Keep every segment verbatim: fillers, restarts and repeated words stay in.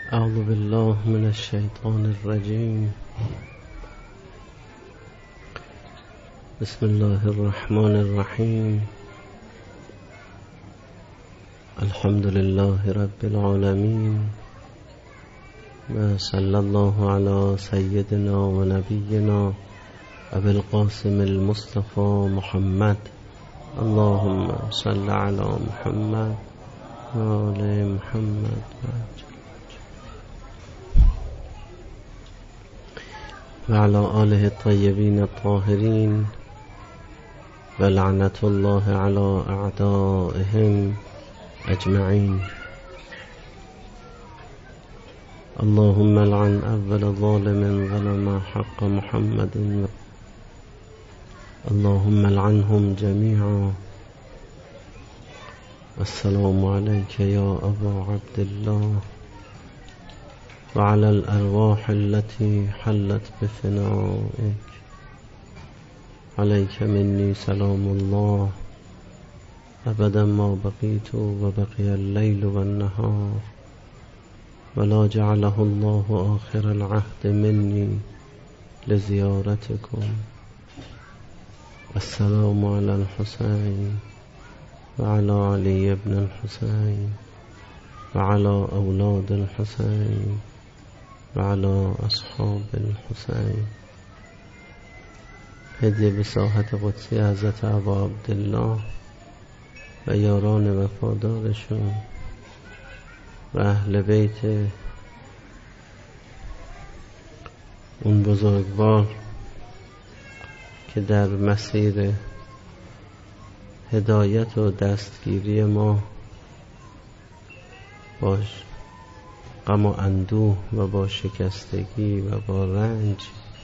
أعوذ بالله من الشيطان الرجيم. بسم الله الرحمن الرحيم. الحمد لله رب العالمين، وصلى الله على سيدنا ونبينا أبي القاسم المصطفى محمد. اللهم صل على محمد وآل محمد وعلى آله الطيبين الطاهرين، ولعنة الله على أعدائهم أجمعين. اللهم لعن أول ظالم ظلم حق محمد، اللهم لعنهم جميعا. السلام عليك يا أبا عبد الله، وعلى الأرواح التي حلت بفنائك. عليك مني سلام الله أبدا ما بقيت وبقي الليل والنهار، ولا جعله الله آخر العهد مني لزيارتكم. السلام على الحسين وعلى علي بن الحسين وعلى أولاد الحسين وعلى أصحاب الحسين. هدیه به ساحت قدسی حضرت ابا عبدالله و یاران وفادارشون و اهل بیت اون بزرگوار که در مسیر هدایت و دستگیری ما باش غم و اندوه و با شکستگی و با رنج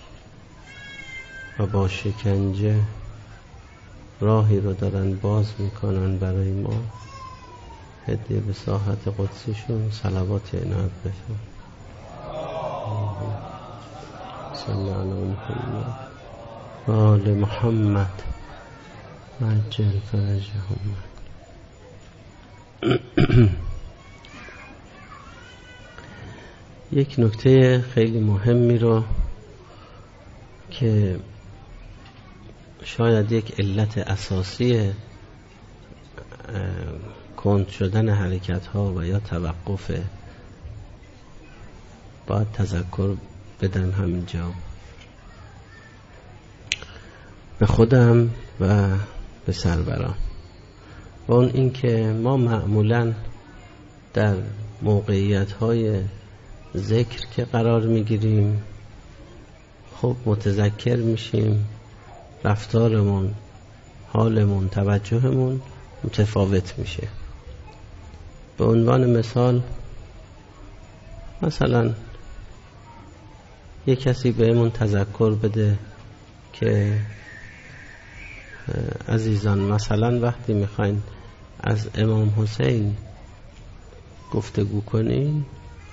و با شکنجه راهی رو دارن باز میکنن برای ما. هدیه به ساحت قدسیشون صلوات عنایت بفرما. صلی علی محمد و آل محمد عجل فرجهم. یک نکته خیلی مهمی رو که شاید یک علت اساسی کند شدن حرکت ها و یا توقف باید تذکر بدن همینجا به خودم و به سروران، و اون این که ما معمولا در موقعیت های ذکر که قرار میگیریم خب متذکر میشیم رفتارمون، حالمون، توجهمون متفاوت میشه. به عنوان مثال مثلا یک کسی بهمون تذکر بده که عزیزان مثلا وقتی میخواین از امام حسین گفتگو کنین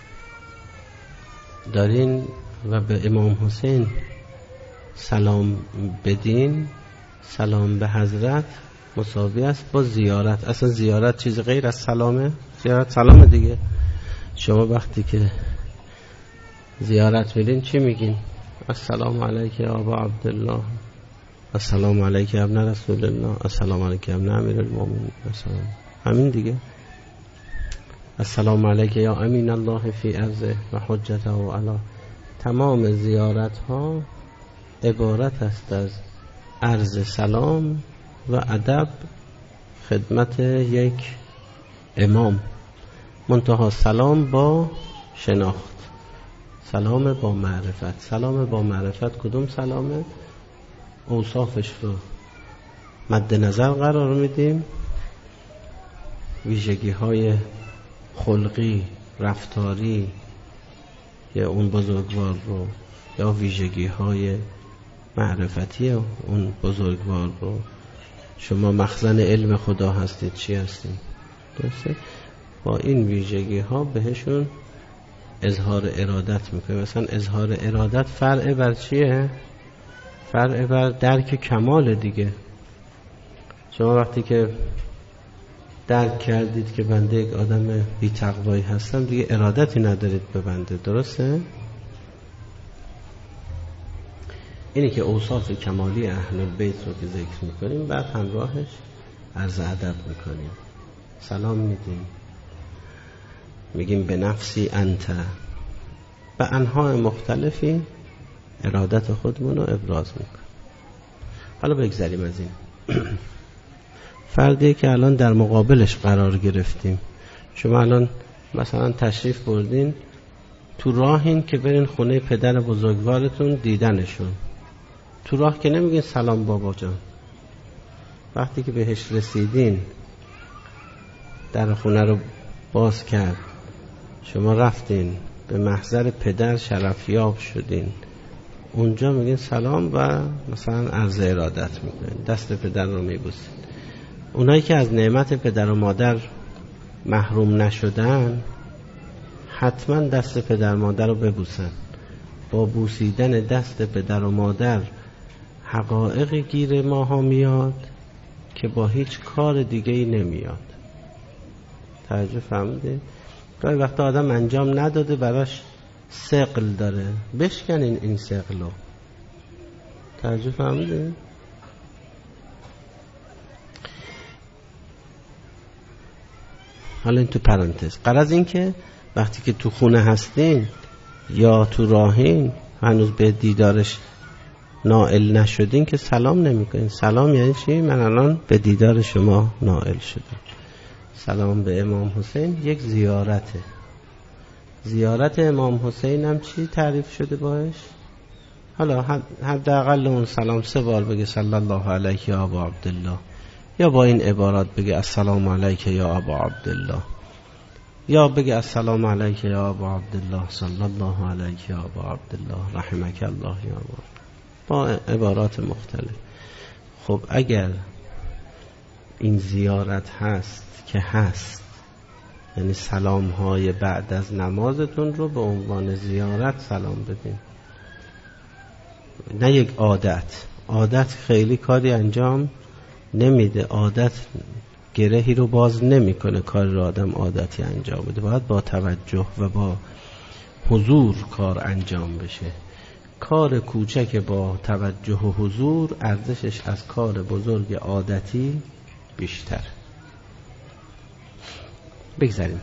دارین و به امام حسین سلام بدین، سلام به حضرت مساوی است با زیارت. اصلا زیارت چیز غیر از سلامه؟ زیارت سلامه دیگه. شما وقتی که زیارت میرین چی میگین؟ السلام علیک یا ابا عبدالله، السلام علیک یا ابن رسول الله، السلام علیک یا ابن امیر المؤمنین، همین دیگه. السلام علیک یا امین الله فی ارضه و حجته و علا. تمام زیارت ها عبارت است از عرض سلام و ادب خدمت یک امام، منتها سلام با شناخت، سلام با معرفت. سلام با معرفت کدوم سلامه؟ اوصافش رو مد نظر قرار میدیم، ویژگی های خلقی، رفتاری یا اون بزرگوار رو یا ویژگی های معرفتی اون بزرگوار رو. شما مخزن علم خدا هستید، چی هستید؟ درسته؟ با این ویژگی ها بهشون اظهار ارادت میکنه. مثلا اظهار ارادت فرع بر چیه؟ فرع بر درک کمال دیگه. شما وقتی که درک کردید که بنده یک آدم بی تقوایی هستم، دیگه ارادتی ندارید به بنده. درسته؟ اینی که اوصاف کمالی اهل بیت رو که ذکر میکنیم، بعد همراهش عرض ادب میکنیم، سلام میدیم، میگیم به نفسی انت، به انواع مختلفی ارادت خودمون رو ابراز میکنیم. حالا بگذاریم از این. فردی که الان در مقابلش قرار گرفتیم، شما الان مثلا تشریف بردین تو راهین که برین خونه پدر بزرگوارتون دیدنشون، تو راه که نمیگین سلام بابا جان. وقتی که بهش رسیدین، در خونه رو باز کرد، شما رفتین به محضر پدر شرفیاب شدین، اونجا میگین سلام و مثلا عرض ارادت میکنین، دست پدر رو میبوسین. اونایی که از نعمت پدر و مادر محروم نشدن، حتما دست پدر و مادر رو ببوسن. با بوسیدن دست پدر و مادر حقایقی گیر ماها میاد که با هیچ کار دیگه ای نمیاد. توجه فهمیدید؟ گاهی وقتا آدم انجام نداده، براش ثقل داره، بشکنین این ثقلو. توجه فهمیدید؟ حالا این تو پرانتز. غرض این که وقتی که تو خونه هستین یا تو راهین، هنوز به دیدارش نائل نشدین، که سلام نمی کنین. سلام یعنی چی؟ من الان به دیدار شما نائل شدم. سلام به امام حسین یک زیارته. زیارت امام حسین هم چی تعریف شده باش؟ حالا حداقل اون سلام سه بار بگه صلی الله علیک یا ابا عبدالله، یا با این عبارات بگه السلام علیک یا ابا عبدالله، یا بگه السلام علیک یا ابا عبدالله صلی الله علیک یا ابا عبدالله رحمک الله یا ابا، با عبارات مختلف. خب اگر این زیارت هست که هست، یعنی سلام های بعد از نمازتون رو به عنوان زیارت سلام بدین، نه یک عادت. عادت خیلی کاری انجام نمیده، عادت گرهی رو باز نمیکنه. کار رو آدم عادتی انجام بده، باید با توجه و با حضور کار انجام بشه. کار کوچک با توجه و حضور ارزشش از کار بزرگ عادتی بیشتر. بگذاریم.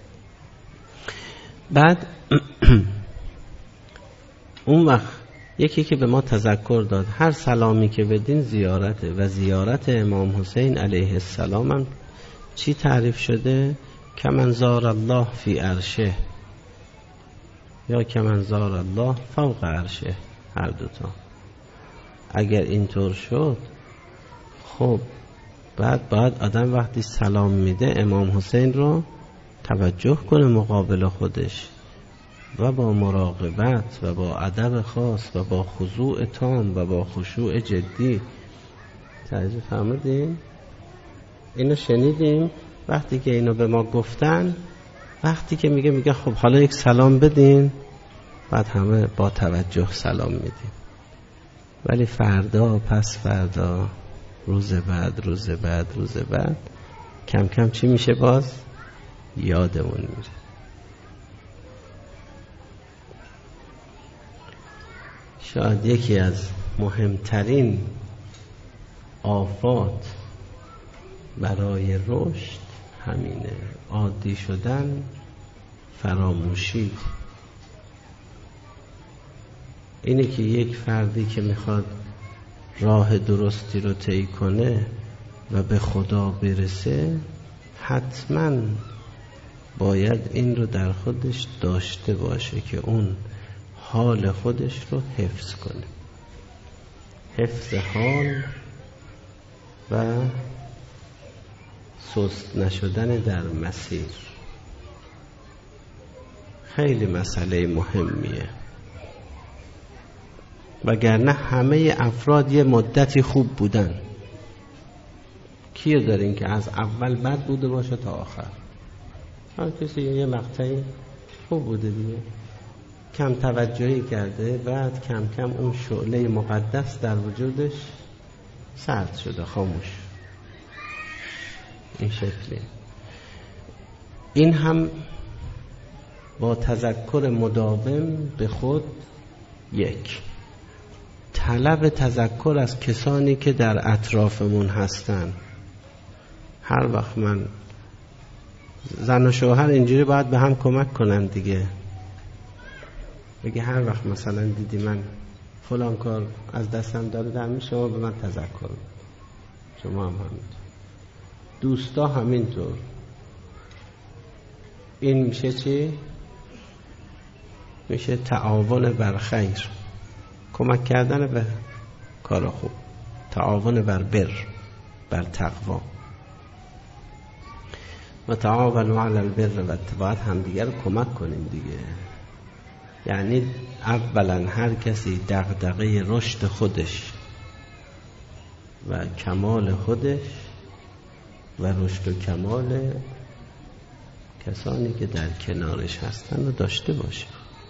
بعد اون وقت یکی که به ما تذکر داد هر سلامی که بدین زیارته، و زیارت امام حسین علیه السلام هم چی تعریف شده؟ کمن زار الله فی عرشه، یا کمن زار الله فوق عرشه، هر دوتا. اگر اینطور شد، خب بعد بعد آدم وقتی سلام میده امام حسین رو توجه کنه مقابل خودش، و با مراقبت و با ادب خاص و با خضوع تام و با خشوع جدی. توجه فهمیدین؟ اینو شنیدیم. وقتی که اینو به ما گفتن، وقتی که میگه میگه خب حالا یک سلام بدین، بعد همه با توجه سلام میدیم. ولی فردا، پس فردا، روز بعد، روز بعد، روز بعد، کم کم چی میشه؟ باز یادمون میره. شاید یکی از مهمترین آفات برای رشد همینه، عادی شدن، فراموشی. اینه که یک فردی که میخواد راه درستی رو طی کنه و به خدا برسه، حتما باید این رو در خودش داشته باشه که اون حال خودش رو حفظ کنه. حفظ حال و سست نشدن در مسیر خیلی مسئله مهمیه. وگرنه همه افراد یه مدتی خوب بودن. کیو دارین که از اول بد بوده باشه تا آخر؟ هر کسی یه مقطعی خوب بوده دیگه، کم توجهی کرده، بعد کم کم اون شعله مقدس در وجودش سرد شده، خاموش. این شکلی. این هم با تذکر مداوم به خود یک، طلب تذکر از کسانی که در اطرافمون هستن. هر وقت من زن و شوهر اینجوری باید به هم کمک کنن دیگه. بگه هر وقت مثلا دیدی من فلان کار از دستم داره در می، شما به من تذکر، شما هم همینطور، دوستا همینطور. این میشه چی؟ میشه تعاون بر خیر، کمک کردن به کار خوب، تعاون بر بر، بر تقوا. و تعاونوا علی البر و باید همدیگر رو کمک کنیم دیگه. یعنی اولا هر کسی دغدغه رشد خودش و کمال خودش و رشد و کمال کسانی که در کنارش هستن رو داشته باشه.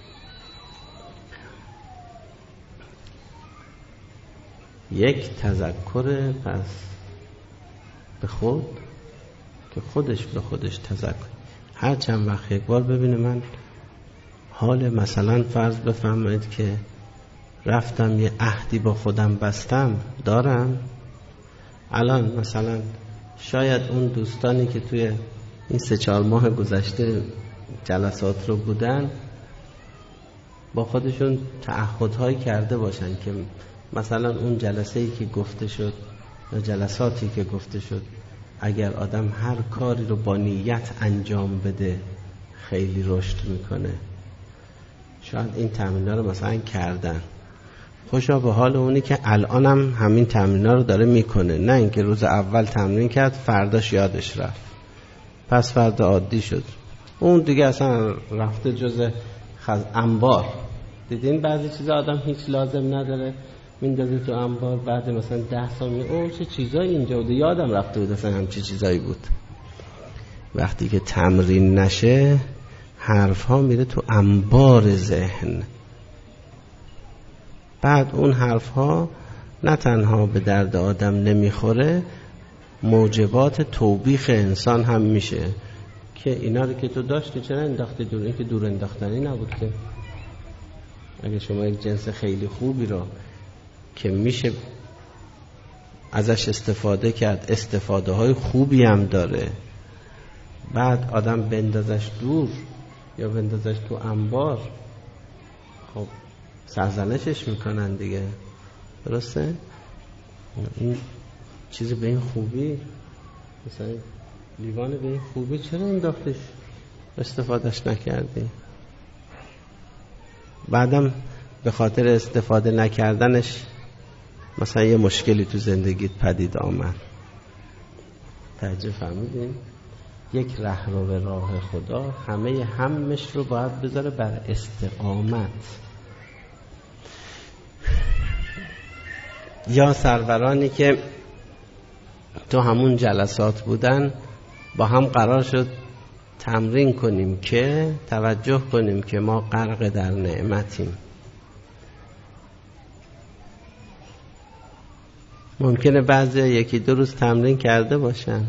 یک تذکر پس به خود که خودش به خودش تذکر. هر چند وقت یک بار ببینه من حال مثلا فرض بفرمایید که رفتم یه عهدی با خودم بستم دارم، الان مثلا شاید اون دوستانی که توی این سه چهار ماه گذشته جلسات رو بودن با خودشون تعهدهایی کرده باشن که مثلا اون جلسه‌ای که گفته شد یا جلساتی که گفته شد اگر آدم هر کاری رو با نیت انجام بده خیلی رشد میکنه. شاید این تمرین‌ها رو مثلا کردن، خوشا به حال اونی که الان هم همین تمرین‌ها رو داره میکنه، نه اینکه روز اول تمرین کرد فرداش یادش رفت پس فردا عادی شد، اون دیگه اصلا رفته جز خز انبار. دیدین بعضی چیزا آدم هیچ لازم نداره میندازه تو انبار، بعد مثلا ده ثانیه او چه چیزایی اینجا بود یادم رفته بود اصلا هم چه چیزایی بود. وقتی که تمرین نشه حرف ها میره تو انبار ذهن، بعد اون حرف ها نه تنها به درد آدم نمیخوره، موجبات توبیخ انسان هم میشه که اینا رو که تو داشتی چرا انداختی دور؟ این که دور انداختنی نبود که. اگه شما یک جنس خیلی خوبی رو که میشه ازش استفاده کرد، استفاده های خوبی هم داره، بعد آدم بندازش دور یا بندازش تو انبار، خب سرزنشش میکنن دیگه، درسته؟ این چیزی به این خوبی، مثلا لیوان به این خوبی چرا انداختش استفادهش نکردی؟ بعدم به خاطر استفاده نکردنش مثلا یه مشکلی تو زندگیت پدید آمد. توجه فهمیدین؟ یک رهرو به راه خدا همه همش رو باید بذاره بر استقامت. یا سرورانی که تو همون جلسات بودن با هم قرار شد تمرین کنیم که توجه کنیم که ما غرق در نعمتیم. ممکنه بعضی یکی دو روز تمرین کرده باشن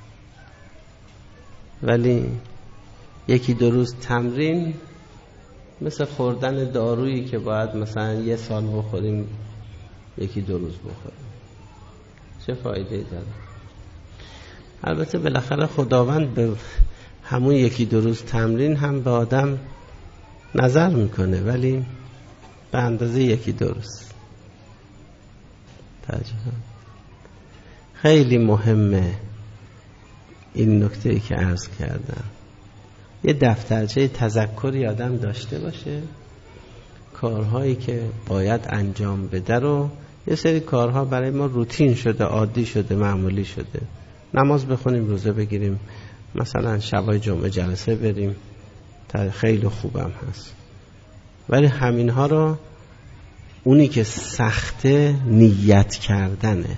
ولی یکی دو روز تمرین مثل خوردن دارویی که باید مثلا یه سال بخوریم یکی دو روز بخوریم، چه فایده داره؟ البته بالاخره خداوند به همون یکی دو روز تمرین هم به آدم نظر میکنه ولی به اندازه یکی دو روز. خیلی مهمه این نکته‌ای که عرض کردم، یه دفترچه تذکری آدم داشته باشه، کارهایی که باید انجام بده رو. یه سری کارها برای ما روتین شده، عادی شده، معمولی شده، نماز بخونیم، روزه بگیریم، مثلا شبای جمعه جلسه بریم، خیلی خوبم هست، ولی همینها رو اونی که سخته نیت کردنه،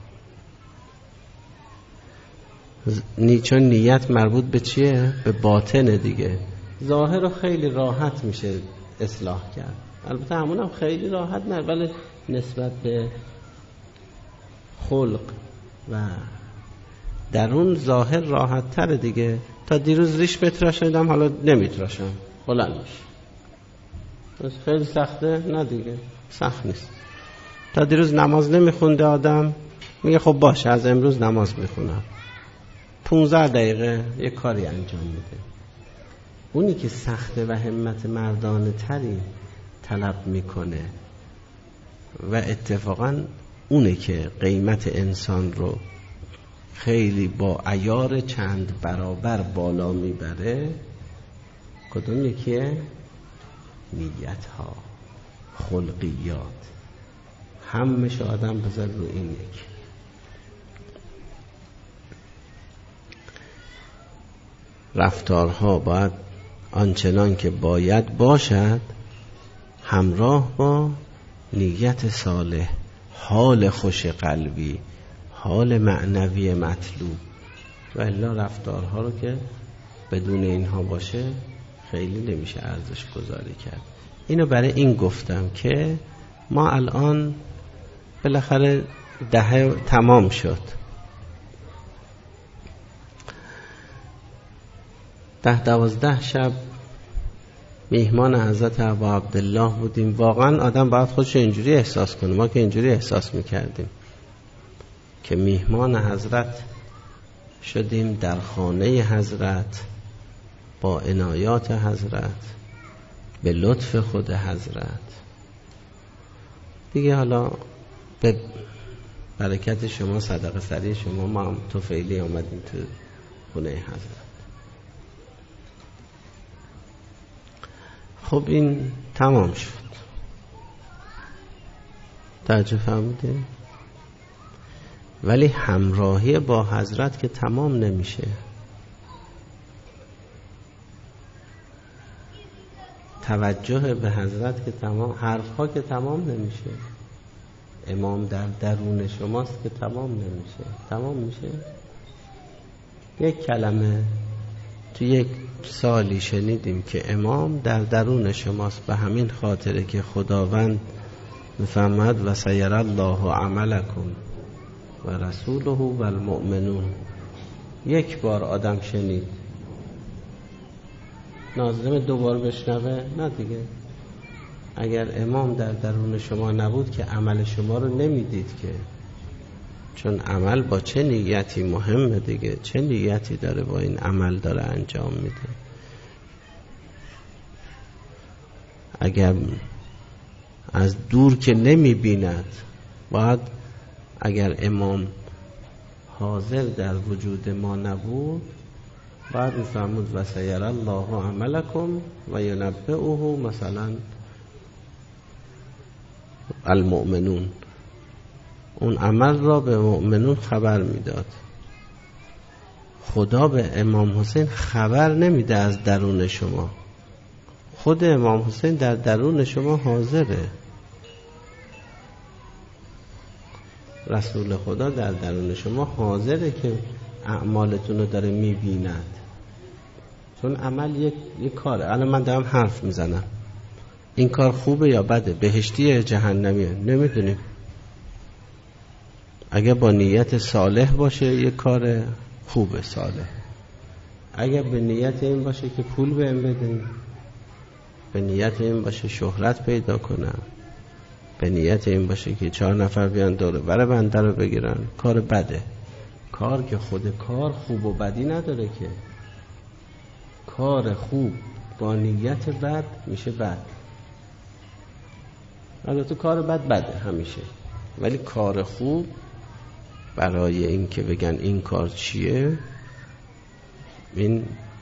چون نیت مربوط به چیه؟ به باطنه دیگه. ظاهر رو خیلی راحت میشه اصلاح کرد، البته همون هم خیلی راحت نه، ولی نسبت به خلق و درون ظاهر راحت تره دیگه. تا دیروز ریش بتراشیدم حالا نمیتراشم، بلند میشه. خیلی سخته؟ نه دیگه سخت نیست. تا دیروز نماز نمیخونده آدم، میگه خب باشه از امروز نماز میخونم، پونزده دقیقه یک کاری انجام میده. اونی که سخته و همت مردانه تری طلب میکنه و اتفاقا اونه که قیمت انسان رو خیلی با عیار چند برابر بالا میبره. کدوم یکیه؟ نیت ها، خلقیات. همش آدم بذار رو این یک. رفتارها باید آنچنان که باید باشد همراه با نیت صالح، حال خوش قلبی، حال معنوی مطلوب. و الا رفتارها رو که بدون اینها باشه خیلی نمیشه ارزش گذاری کرد. اینو برای این گفتم که ما الان بالاخره دهه تمام شد، ده دوازده شب میهمان حضرت ابا عبدالله بودیم. واقعا آدم باید خودش اینجوری احساس کنه. ما که اینجوری احساس میکردیم که میهمان حضرت شدیم، در خانه حضرت، با عنایات حضرت، به لطف خود حضرت دیگه. حالا به برکت شما، صدقه سری شما، ما هم توفیلی آمدیم تو خونه حضرت. خب این تمام شد. توجه فرمودین؟ ولی همراهی با حضرت که تمام نمیشه. توجه به حضرت که تمام، حرفها که تمام نمیشه. امام در درون شماست که تمام نمیشه. تمام میشه. یک کلمه تو یک سالی شنیدیم که امام در درون شماست، به همین خاطره که خداوند میفرماد و سیر الله عملکم و رسوله و المؤمنون. یک بار آدم شنید، لازمه دوبار بشنوه؟ نه دیگه. اگر امام در درون شما نبود که عمل شما رو نمیدید که، چون عمل با چه نیتی مهمه دیگه، چه نیتی داره با این عمل داره انجام میده. اگر از دور که نمیبیند، باید اگر امام حاضر در وجود ما نبود بعد میفرمود و سیر الله عملکم و ینبئه مثلا المؤمنون، اون عمل را به مؤمنون خبر میداد. خدا به امام حسین خبر نمیده از درون شما، خود امام حسین در درون شما حاضره. رسول خدا در درون شما حاضره که اعمالتون رو داره میبیند. چون عمل یک, یک کاره. الان من دارم حرف میزنم، این کار خوبه یا بده، بهشتیه یا جهنمیه، نمیدونیم. اگه با نیت صالح باشه یک کار خوبه صالح، اگه به نیت این باشه که پول بهم بدین، به نیت این باشه شهرت پیدا کنم، به نیت این باشه که چهار نفر بیان دوره برای بنده رو بگیرن، کار بده. کار که خود کار خوب و بدی نداره که. کار خوب با نیت بد میشه بد. البته کار بد بده همیشه، ولی کار خوب برای این که بگن این کار چیه، این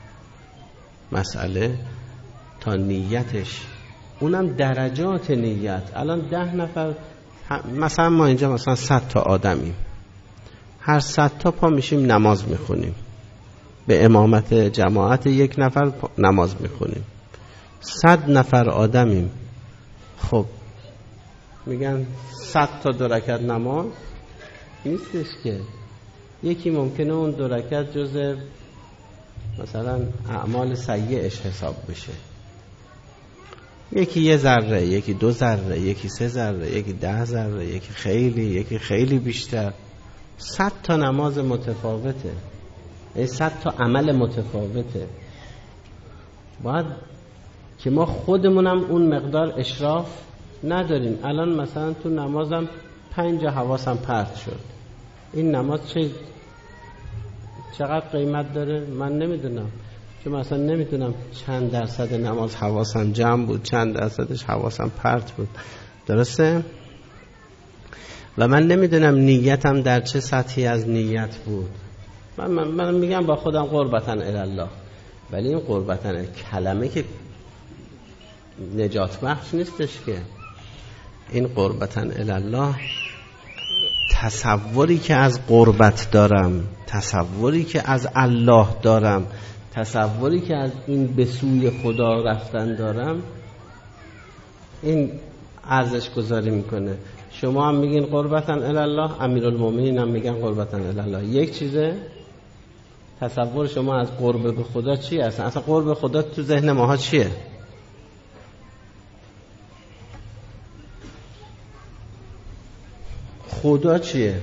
مسئله تا نیتش، اونم درجات نیت. الان ده نفر مثلا ما اینجا مثلا صد تا آدمیم، هر صد تا پا میشیم نماز میخونیم، به امامت جماعت یک نفر نماز میخونیم، صد نفر آدمیم. خب میگن صد تا دو رکعت نماز نیستش که. یکی ممکنه اون دو رکعت جز مثلا اعمال سیئش حساب بشه، یکی یه ذره، یکی دو ذره، یکی سه ذره، یکی ده ذره، یکی خیلی، یکی خیلی بیشتر. صد تا نماز متفاوته، این صد تا عمل متفاوته. باید که ما خودمونم اون مقدار اشراف نداریم. الان مثلا تو نمازم پنج جا حواسم پرت شد، این نماز چه چقدر قیمت داره من نمیدونم، چون مثلا نمیدونم چند درصد نماز حواسم جمع بود، چند درصدش حواسم پرت بود، درسته؟ و من نمیدونم نیتم در چه سطحی از نیت بود. من, من, من میگم با خودم قربتن الله، ولی این قربتن کلمه که نجات بخش نیستش که. این قربتن الله تصوری که از قربت دارم، تصوری که از الله دارم، تصوری که از این به سوی خدا رفتن دارم، این ارزش گذاری میکنه. شما هم میگین قربتن الله، امیرالمومنین هم میگن قربتن الله. یک چیزه، تصور شما از قرب به خدا چی هست؟ اصلا قرب خدا تو ذهن ماها چیه؟ خدا چیه؟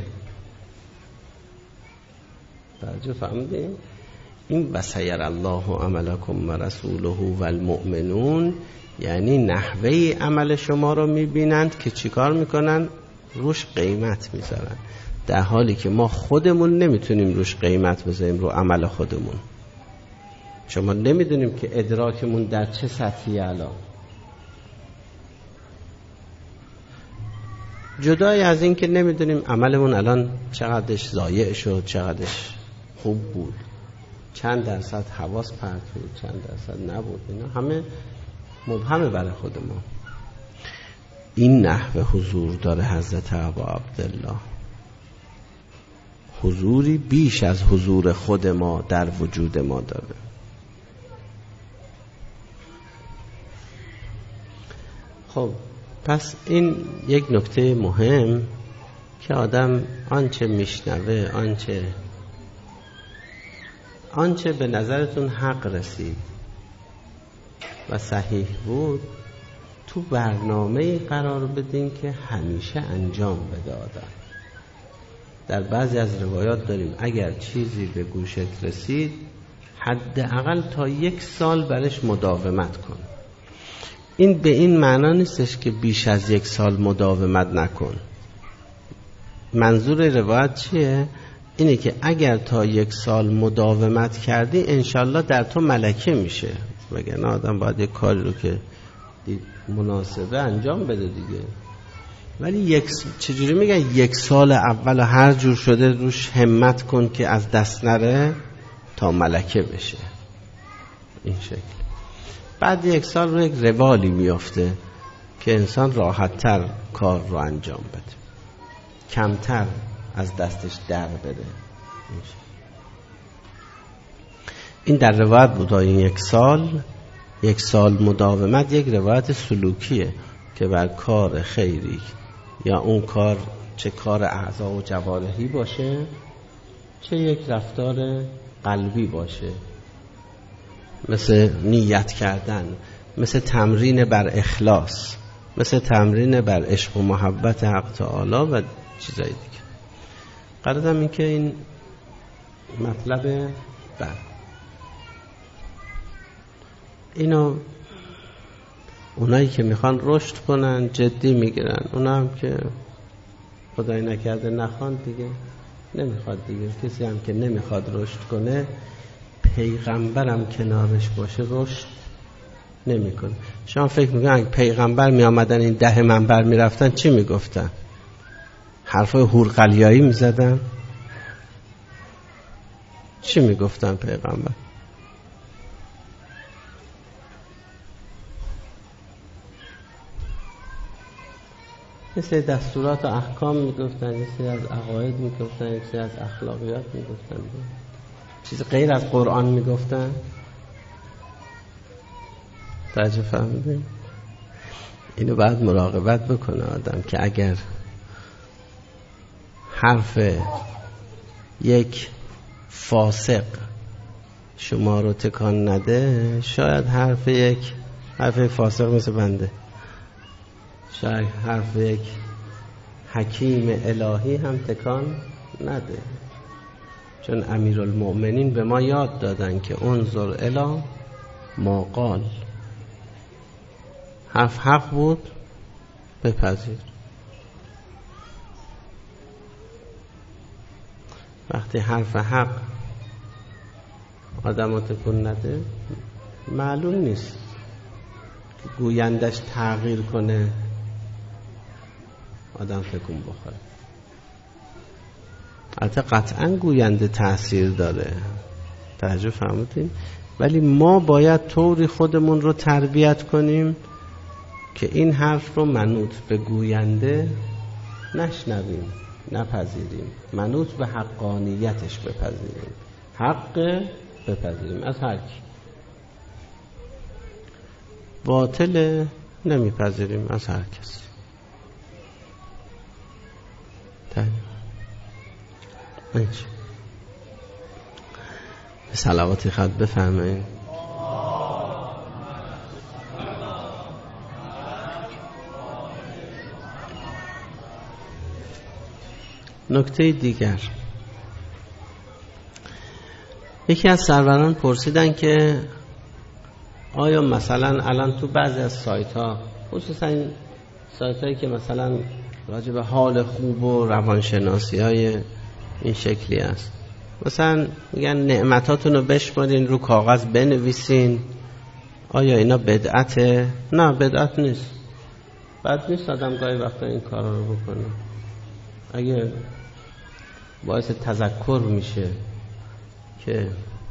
توجه فهمیدین؟ این وسیر الله عملکم و رسوله و المؤمنون، یعنی نحوه عمل شما رو میبینند که چیکار میکنن؟ روش قیمت میذارن، در حالی که ما خودمون نمیتونیم روش قیمت بذاریم، رو عمل خودمون. شما نمیدونیم که ادراکمون در چه سطحی الان. جدای از این که نمیدونیم عملمون الان چقدرش ضایع شد، چقدرش خوب بود، چند درصد حواس پرت بود، چند درصد نبود، اینا همه مبهمه برای خود ما. این نحوه حضور داره حضرت ابا عبدالله، حضوری بیش از حضور خود ما در وجود ما داره. خب پس این یک نکته مهم که آدم آنچه میشنوه، آنچه آنچه به نظرتون حق رسید و صحیح بود، تو برنامه قرار بدین که همیشه انجام بده آدم. در بعضی از روایات داریم اگر چیزی به گوشت رسید حداقل تا یک سال برش مداومت کن. این به این معنا نیستش که بیش از یک سال مداومت نکن. منظور روایت چیه؟ اینه که اگر تا یک سال مداومت کردی انشالله در تو ملکه میشه. وگرنه آدم باید یک کاری رو که مناسبه انجام بده دیگه. ولی یک چجوری میگن یک سال اول هر جور شده روش همت کن که از دست نره تا ملکه بشه. این شکل. بعد یک سال رو یک روالی میافته که انسان راحت تر کار رو انجام بده، کمتر از دستش در بده. این در روایت بود. این یک سال یک سال مداومت یک روایت سلوکیه که بر کار خیری یا اون کار، چه کار اعضا و جوارحی باشه چه یک رفتار قلبی باشه، مثل نیت کردن، مثل تمرین بر اخلاص، مثل تمرین بر عشق و محبت حق تعالی و چیزای دیگه. قرارم این که این مطلب بعد اینو اونایی که میخوان رشد کنن جدی میگیرن، اونا هم که خدای نکرده نخوان دیگه نمیخواد دیگه. کسی هم که نمیخواد رشد کنه پیغمبرم کنارش باشه رشد نمیکنه. شما فکر میکنن اگه پیغمبر میامدن این ده منبر میرفتن چی میگفتن؟ حرفای هورقلیایی میزدن؟ چی میگفتن پیغمبر؟ مثل دستورات و احکام میگفتن، مثل از عقاید میگفتن، مثل از اخلاقیات میگفتن، چیز غیر از قرآن میگفتن. توجه فهمیده؟ اینو باید مراقبت بکنه آدم که اگر حرف یک فاسق شما رو تکان نده، شاید حرف یک حرف فاسق مثل بنده، شاید حرف یک حکیم الهی هم تکان نده، چون امیرالمؤمنین به ما یاد دادن که انظر الی ما قال، حرف حق بود بپذیر. وقتی حرف حق آدم تکون نده، معلوم نیست که گویندش تغییر کنه آدم تکون بخوره. البته قطعا گوینده تأثیر داره، توجه فرمودین، ولی ما باید طوری خودمون رو تربیت کنیم که این حرف رو منوط به گوینده نشنویم، نپذیریم، منوط به حقانیتش بپذیریم، حق بپذیریم از هر کی، باطل نمیپذیریم از هر کسی. اینچه به صلواتی خط بفرمایید. نکته دیگر، یکی از سروران پرسیدن که آیا مثلا الان تو بعضی از سایت ها، خصوصا این سایت هایی که مثلا راجع به حال خوب و روانشناسی های این شکلی است، مثلا میگن نعمتاتون رو بشمارین، رو کاغذ بنویسین، آیا اینا بدعته؟ نه بدعت نیست، بد نیست آدم گاهی وقتا این کارا رو بکنه. اگه باعث تذکر میشه که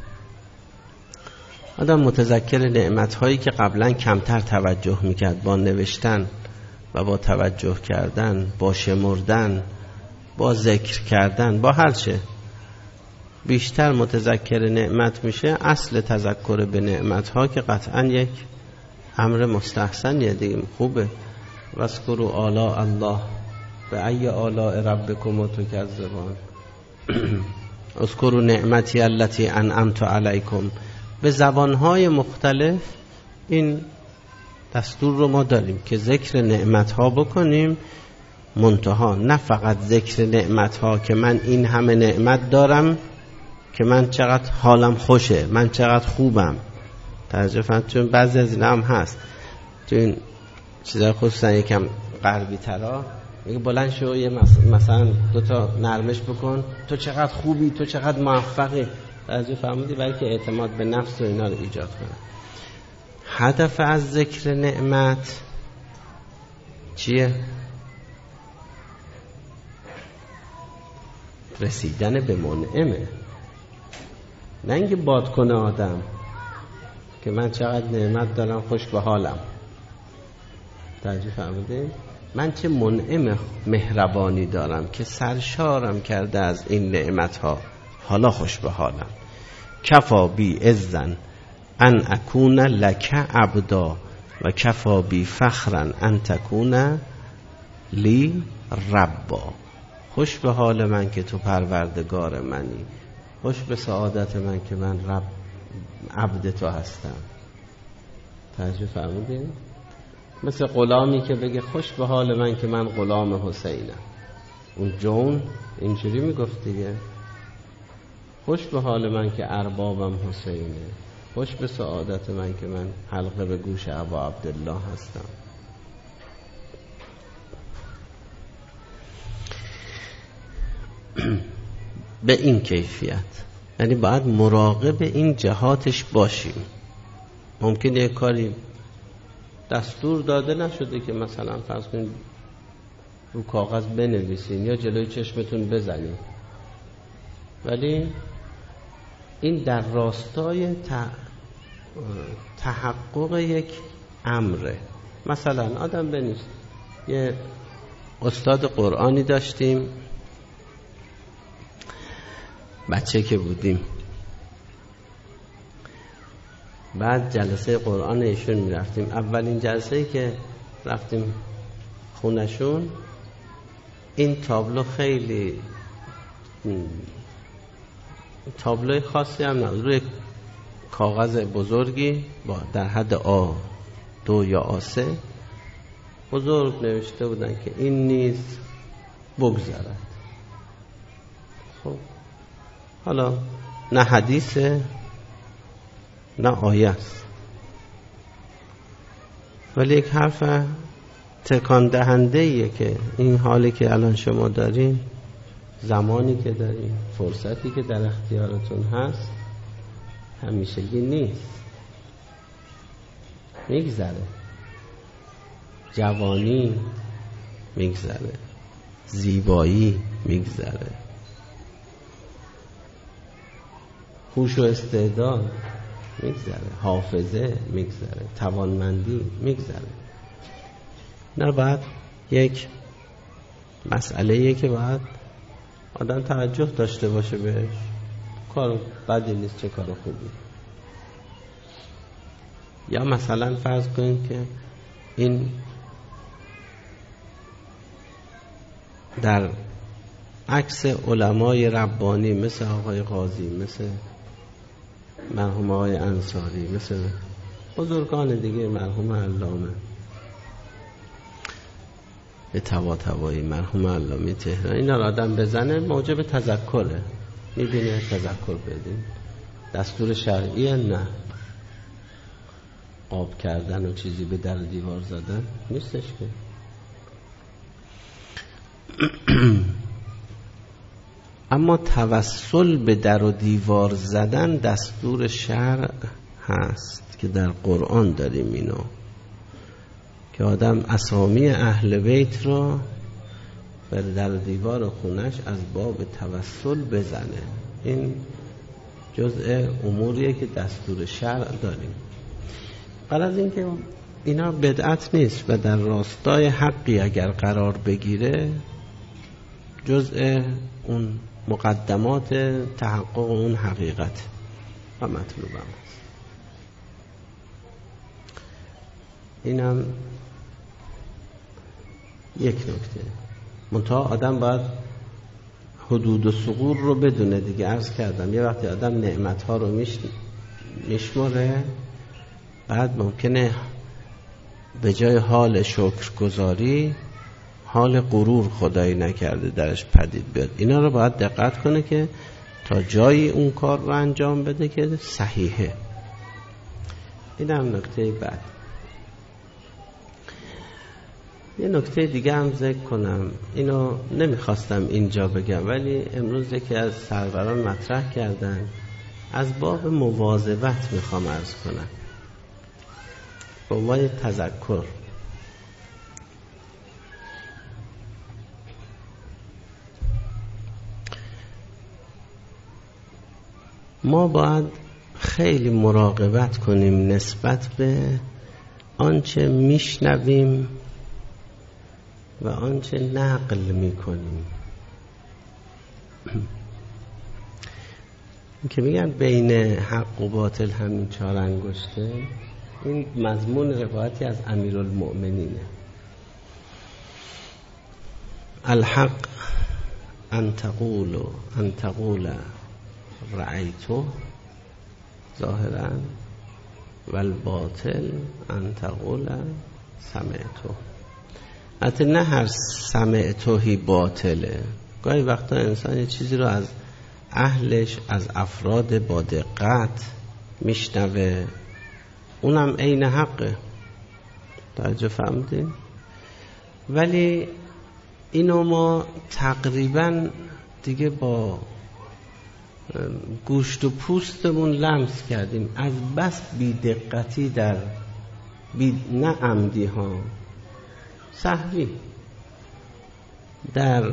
آدم متذکر نعمت‌هایی که قبلا کمتر توجه میکرد، با نوشتن و با توجه کردن، با شمردن، با ذکر کردن، با هر چه بیشتر متذکر نعمت میشه، اصل تذکر به نعمت‌ها که قطعا یک امر مستحسنیه دیگه، خوبه. واذکروا آلاء الله و ای آلاء ربکم تکذبان، اذکروا نعمتی التي انعمت علیکم. به زبانهای مختلف این دستور رو ما داریم که ذکر نعمتها بکنیم، منتها نه فقط ذکر نعمتها که من این همه نعمت دارم، که من چقدر حالم خوشه، من چقدر خوبم. توجه فرمایید، چون بعضی از اینا هم هست تو این چیزا، خصوصا یکم غربی ترا، میگه بلند شو یه مثلا دو تا نرمش بکن، تو چقدر خوبی، تو چقدر موفقی. توجه فرمودی، برای که اعتماد به نفس و اینا رو ایجاد کنه. هدف از ذکر نعمت چیه؟ رسیدن به منعمه، نه اینکه باد کنه آدم که من چقدر نعمت دارم، خوش به حالم. توجه فرمودید؟ من چه منعم مهربانی دارم که سرشارم کرده از این نعمتها، حالا خوش به حالم. کفا بی عزن ان اکون لک عبدا و کفا بی فخرن ان تکون لی ربا. خوش به حال من که تو پروردگار منی، خوش به سعادت من که من رب عبد تو هستم. توجه فرمودین؟ مثل غلامی که بگه خوش به حال من که من غلام حسینم. اون جون اینجوری میگفت دیگه، خوش به حال من که اربابم حسینه، خوش به سعادت من که من حلقه به گوش ابا عبدالله هستم. به این کیفیت، یعنی باید مراقب این جهاتش باشیم. ممکنه یک کاری دستور داده نشده که مثلا فرض کنید رو کاغذ بنویسین یا جلوی چشمتون بزنین، ولی این در راستای تحقق یک امره. مثلا آدم بنویسه، یه استاد قرآنی داشتیم بچه که بودیم، بعد جلسه قرآن ایشون می رفتیم. اولین جلسه‌ای که رفتیم خونشون، این تابلو خیلی تابلوی خاصی هم نبود، روی کاغذ بزرگی با در حد آ دو یا آ سه بزرگ نوشته بودن که این نیز بگذرد. خب حالا نه حدیثه نه آیه است، ولی یک حرف تکان دهنده ایه که این حالی که الان شما دارین، زمانی که دارین، فرصتی که در اختیارتون هست همیشگی نیست، میگذره. جوانی میگذره، زیبایی میگذره، هوش و استعداد میگذره، حافظه میگذره، توانمندی میگذره. نه باید یک مسئله‌ایه که باید آدم توجه داشته باشه بهش. کار بدی نیست، چه کار خوبی. یا مثلا فرض کنید که این در عکس علمای ربانی مثل آقای قاضی، مثل مرحوم آقای انصاری، مثل بزرگان دیگه، مرحوم علامه به طباطبایی، مرحوم علامه تهران، اینا را آدم بزنه موجب تذکره. میبینه تذکر بدین. دستور شرعیه؟ نه. آب کردن و چیزی به در دیوار زدن نیستش که. اما توسل به در و دیوار زدن دستور شرع هست که در قرآن داریم اینو، که آدم اسامی اهل بیت رو بر در دیوار خونش از باب توسل بزنه. این جزء اموریه که دستور شرع داریم. قرار از این که اینا بدعت نیست و در راستای حقی اگر قرار بگیره جزء اون مقدمات تحقق اون حقیقت و مطلوب هم هست. اینم یک نکته. منتها آدم باید حدود و ثغور رو بدونه دیگه. عرض کردم یه وقتی آدم نعمتها رو میشماره، بعد ممکنه به جای حال شکرگزاری حال غرور خدایی نکرده درش پدید بیاد. اینا رو باید دقت کنه که تا جایی اون کار رو انجام بده که صحیحه. این هم نکته بعد. یه نکته دیگه هم ذکر کنم، اینو نمیخواستم اینجا بگم ولی امروز یکی از سروران مطرح کردن، از باب مواظبت میخوام عرض کنم، بابای تذکر. ما باید خیلی مراقبت کنیم نسبت به آنچه میشنویم و آنچه نقل میکنیم. که میگن بین حق و باطل همین چهار انگشته. این مضمون روایتی از امیرالمؤمنینه. الحق ان تقول ان تقول رأیتو ظاهرا والباطل ان تقول سمعتو. حتی نه هر سمعتوهی باطله. گاهی وقتا انسان یه چیزی رو از اهلش، از افراد با دقت میشنوه، اونم عین حقه. توجه فهمدین؟ ولی اینو ما تقریبا دیگه با گوشت و پوستمون لمس کردیم، از بس بی دقتی در بی نه عمدی ها، سهوی در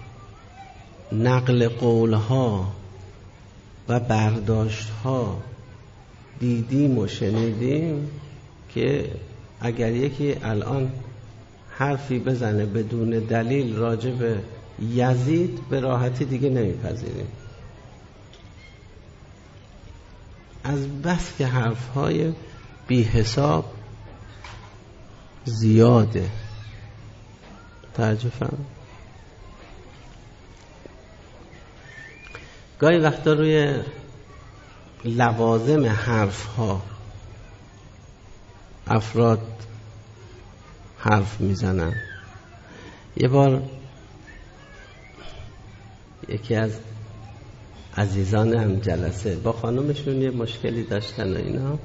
نقل قول ها و برداشت ها دیدیم و شنیدیم که اگر یکی الان حرفی بزنه بدون دلیل راجع به یزید به راحتی دیگه نمیپذیریم، از بس که حرفهای بی حساب زیاده. توجه فهم. گاهی وقتا روی لوازم حرفها افراد حرف میزنن. یه بار یکی از عزیزان هم جلسه با خانمشون یه مشکلی داشتن و اینا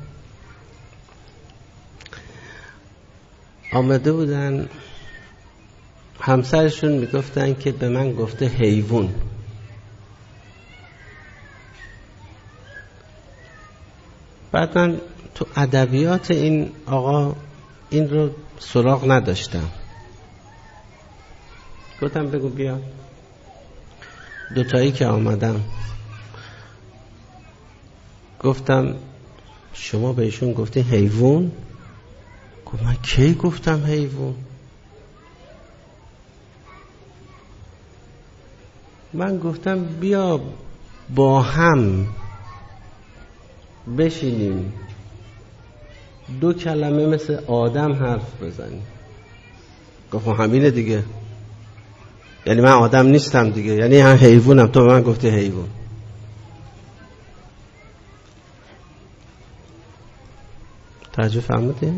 آمده بودن، همسرشون میگفتن که به من گفته حیوان. بعد من تو ادبیات این آقا این رو سراغ نداشتم، گفتم بگو بیا. دوتایی که آمدم گفتم شما به ایشون گفتی حیوان؟ گفت من کی گفتم حیوان؟ من گفتم بیا با هم بشینیم دو کلمه مثل آدم حرف بزنیم. گفت همینه دیگه، یعنی من آدم نیستم دیگه، یعنی هم حیوانم، تو به من گفتی حیوان. توجه فرمودید؟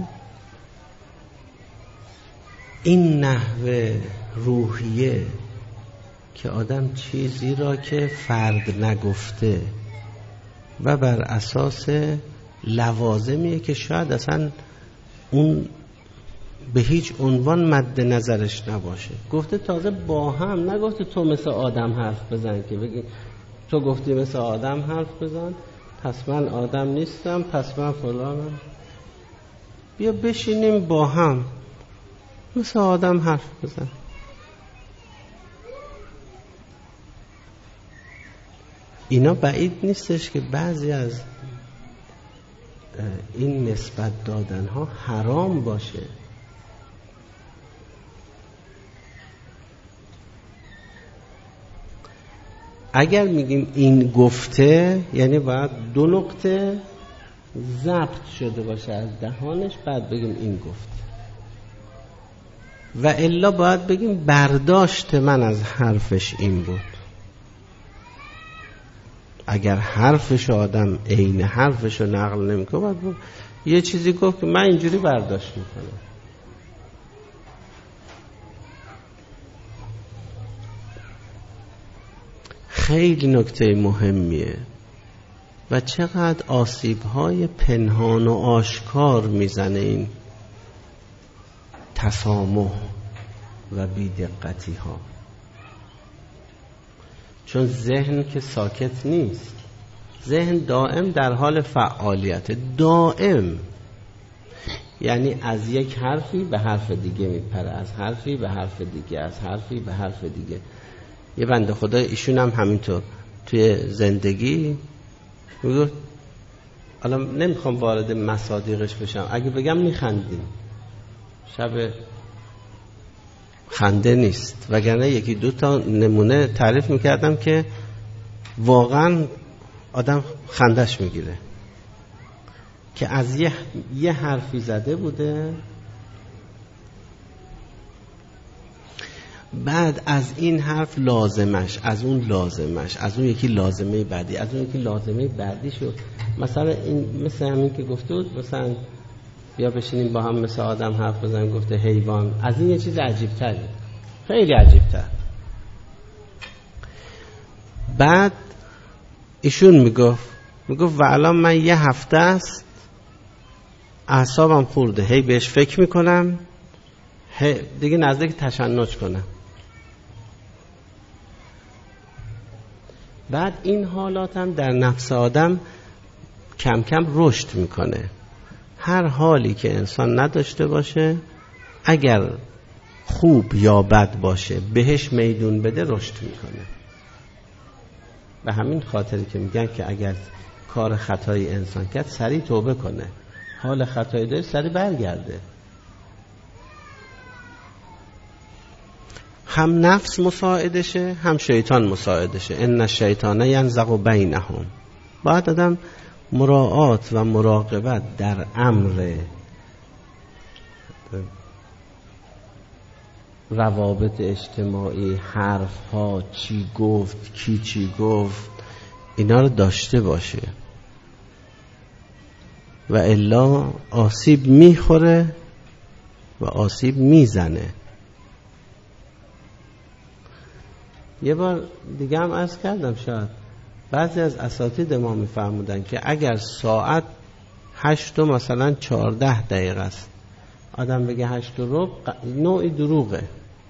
این نحوه روحیه که آدم چیزی را که فرد نگفته و بر اساس لوازمیه که شاید اصلا اون به هیچ عنوان مد نظرش نباشه گفته، تازه با هم نگفته تو مثل آدم حرف بزن که بگی تو گفتی مثل آدم حرف بزن پس من آدم نیستم پس من فلانم. بیا بشینیم با هم مثل آدم حرف بزن. اینا بعید نیستش که بعضی از این نسبت دادن ها حرام باشه. اگر میگیم این گفته یعنی باید دو نقطه ضبط شده باشه از دهانش بعد بگیم این گفته، و الا باید بگیم برداشت من از حرفش این بود. اگر حرفش آدم عین حرفش رو نقل نمیکنه باید بود یه چیزی گفت که من اینجوری برداشت میکنم. خیلی نکته مهمیه و چقدر آسیب‌های پنهان و آشکار میزنه این تسامح و بی‌دقتی ها. چون ذهن که ساکت نیست، ذهن دائم در حال فعالیت، دائم، یعنی از یک حرفی به حرف دیگه میپره، از حرفی به حرف دیگه، از حرفی به حرف دیگه. یه بنده خدا ایشون هم همینطور توی زندگی میگفت، حالا نمیخوام وارد مصادیقش بشم، اگه بگم میخندیم، شب خنده نیست، وگرنه یکی دو تا نمونه تعریف میکردم که واقعا آدم خندش میگیره که از یه, یه حرفی زده بوده، بعد از این حرف لازمش، از اون لازمش، از اون یکی لازمه بعدی، از اون یکی لازمه بعدی شد. مثلا این مثل همین که گفته بود مثلا بیا بشینیم با هم مثل آدم حرف بزنیم گفته حیوان، از این یه چیز عجیب تری، خیلی عجیب تر. بعد ایشون میگفت میگفت و الان من یه هفته است اعصابم خورده، هی بهش فکر میکنم، هی دیگه نزدیک تشنج کنم. بعد این حالات هم در نفس آدم کم کم رشد میکنه. هر حالی که انسان نداشته باشه اگر خوب یا بد باشه بهش میدون بده رشد میکنه. به همین خاطری که میگن که اگر کار خطایی انسان کرد سریع توبه کنه، حال خطایی داره سریع برگرده. هم نفس مساعدشه هم شیطان مساعدشه. ان الشیطان ینزغ بینهم. باید آدم مراعات و مراقبت در امر روابط اجتماعی، حرف ها، چی گفت، کی چی گفت، اینا رو داشته باشه و الا آسیب میخوره و آسیب میزنه. یه بار دیگه هم عرض کردم، شاید بعضی از اساتید ما میفرمودن که اگر ساعت هشت و مثلا چهارده دقیقه است، آدم بگه هشت و ربع، نوعی دروغه.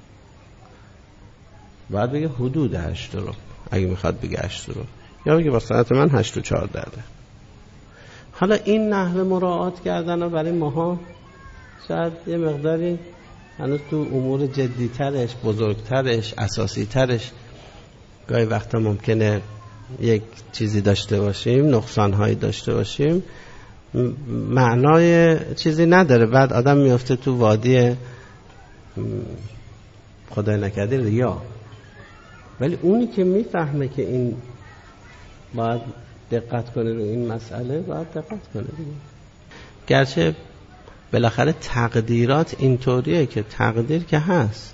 باید بگه حدود هشت و ربع اگه میخواد بگه هشت و ربع، یا بگه با ساعت من هشت و چهارده ده. حالا این نحوه مراعات کردن رو برای ماها شاید یه مقداری هنوز تو امور جدیترش، بزرگترش، اساسیترش گاهی وقتا ممکنه یک چیزی داشته باشیم، نقصانهایی داشته باشیم، معنای چیزی نداره. بعد آدم میفته تو وادی خدای نکرده ریا. ولی اونی که میفهمه که این باید دقت کنه رو این مسئله، باید دقت کنه دیگه. گرچه بالاخره تقدیرات اینطوریه که تقدیر که هست،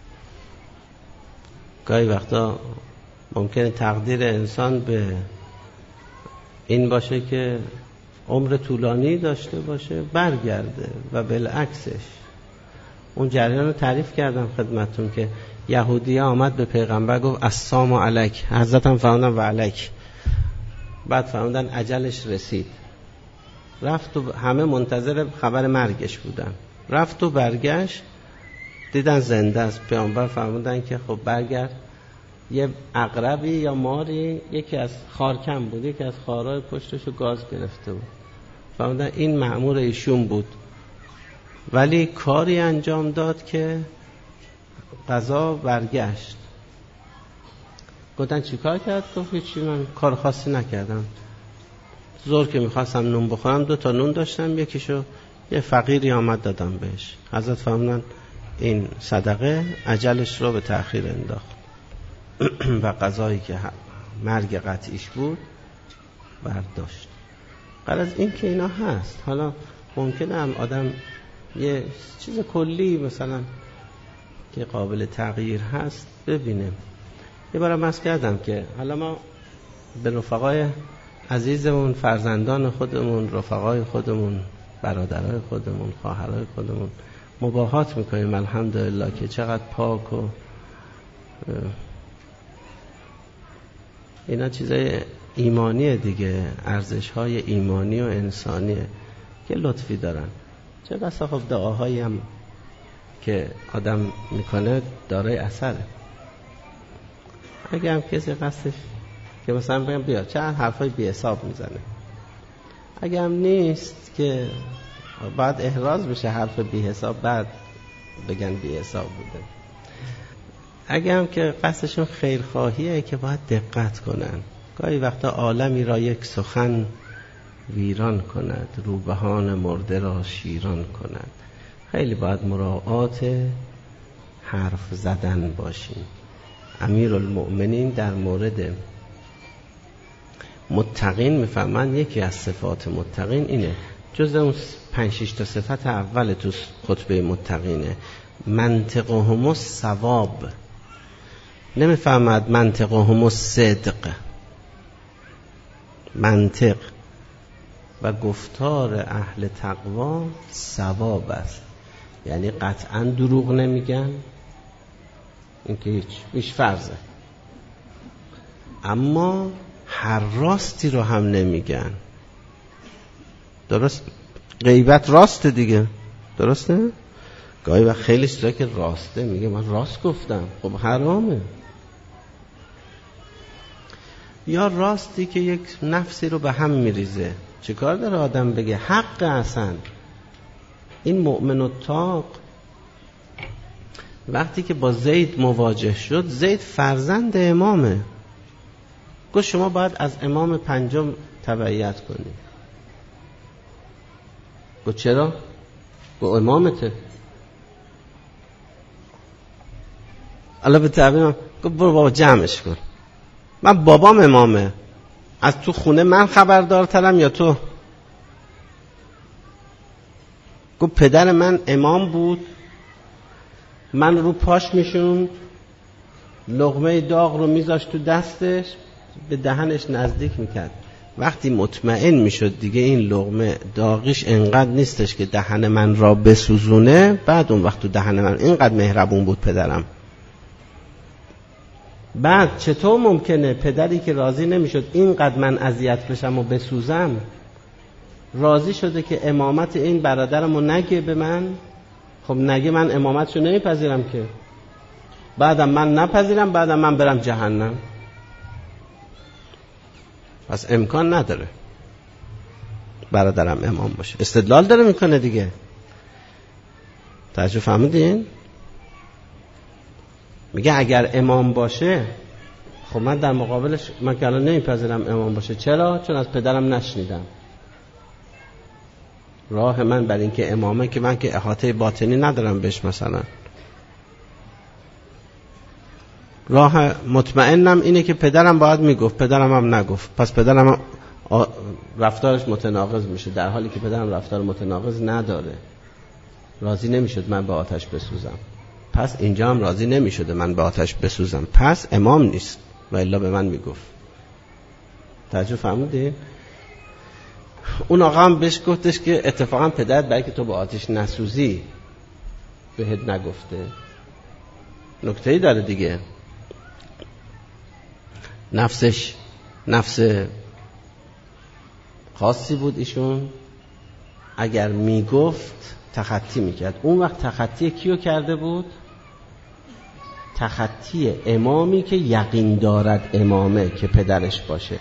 گاهی وقتا ممکنه تقدیر انسان به این باشه که عمر طولانی داشته باشه، برگرده و بالعکسش. اون جریان رو تعریف کردم خدمتون که یهودیه آمد به پیغمبر گفت السلام علیک، حضرت هم فرمودن و علیک، بعد فرمودن اجلش رسید، رفت و همه منتظر خبر مرگش بودن، رفت و برگشت دیدن زنده است. پیغمبر فرمودن که خب برگرد. یه عقربی یا ماری یکی از خارکم بود، یکی از خارای پشتشو گاز گرفته بود. فرمودن این مأمور ایشون بود، ولی کاری انجام داد که قضا برگشت. گفتن چی کار کرد؟ گفت هیچی، من کار خاصی نکردم. زور که میخواستم نون بخورم، دو تا نون داشتم، یکیشو یه فقیری آمد دادم بهش. حضرت فرمودن این صدقه اجلش رو به تأخیر انداخت و قضایی که مرگ قطعیش بود برداشت. غرض این که اینا هست. حالا ممکنه هم آدم یه چیز کلی مثلا که قابل تغییر هست ببینه. یه بارم عرض کردم که حالا ما به رفقای عزیزمون، فرزندان خودمون، رفقای خودمون، برادرای خودمون، خواهرای خودمون مباهات میکنیم الحمدلله که چقدر پاک و اینا چیزای ایمانیه دیگه، ارزش‌های ایمانی و انسانیه که لطفی دارن. چه بسا خب دعاهایی هم که آدم میکنه دارای اثره. اگه هم کسی قصدش که مثلا بگم بیا چند حرفای بی حساب میزنه، اگه هم نیست که بعد احراز بشه حرف بی حساب بعد بگن بی حساب بوده. اگه هم که قصدشون خیرخواهیه که باید دقت کنن. گاهی وقتا عالمی را یک سخن ویران کند، روبهان مرده را شیران کند. خیلی باید مراعات حرف زدن باشیم. امیرالمؤمنین در مورد متقین میفهمن یکی از صفات متقین اینه، جز اون پنج شش تا صفت اول تو خطبه متقینه. منطقهم الصواب، نمیفهمد منطقهم الصدق. منطق و گفتار اهل تقوا صواب است، یعنی قطعا دروغ نمیگن، این که هیچ هیچ فرضه، اما هر راستی رو هم نمیگن. درست؟ غیبت راست دیگه، درسته؟ گاهی وقت خیلی چیزا که راسته میگه من راست گفتم، خب حرامه. یا راستی که یک نفسی رو به هم میریزه، چه کار داره آدم بگه حق اصلا. این مؤمن الطاق وقتی که با زید مواجه شد، زید فرزند امامه، گفت شما باید از امام پنجم تبعیت کنی. گفت چرا؟ گفت امامته. الله به تعبیرم گفت برو بابا جمعش کن، من بابام امامه، از تو خونه من خبردارترم یا تو؟ گفت پدر من امام بود، من رو پاش میشون، لقمه داغ رو میذاشت تو دستش، به دهنش نزدیک میکرد. وقتی مطمئن میشد دیگه این لقمه داغیش انقدر نیستش که دهن من را بسوزونه، بعد اون وقت تو دهن من. اینقدر مهربون بود پدرم. بعد چطور ممکنه پدری که راضی نمیشد اینقدر من اذیت بشم و بسوزم راضی شده که امامت این برادرمو نگه به من؟ خب نگه من امامتشو نمیپذیرم که، بعدم من نپذیرم، بعدم من برم جهنم. پس امکان نداره برادرم امام باشه. استدلال داره میکنه دیگه. توجه فهمیدین؟ میگه اگر امام باشه، خب من در مقابلش من که الان نمیپذیرم امام باشه. چرا؟ چون از پدرم نشنیدم. راه من برای این که امامه که من که احاطه باطنی ندارم بهش، مثلا راه مطمئنم اینه که پدرم باید میگفت، پدرم هم نگفت، پس پدرم هم رفتارش متناقض میشه، در حالی که پدرم رفتار متناقض نداره. راضی نمیشد من به آتش بسوزم، پس اینجا هم راضی نمیشده من به آتش بسوزم، پس امام نیست و الا به من میگفت. توجه فرمودی؟ اون آقا هم بهش گفتش که اتفاقا پدرت برای که تو به آتش نسوزی بهت نگفته. نکته‌ای داره دیگه. نفسش نفس خاصی بود ایشون، اگر میگفت تخطی میکرد. اون وقت تخطی کیو کرده بود؟ تخطی امامی که یقین دارد امامه که پدرش باشه.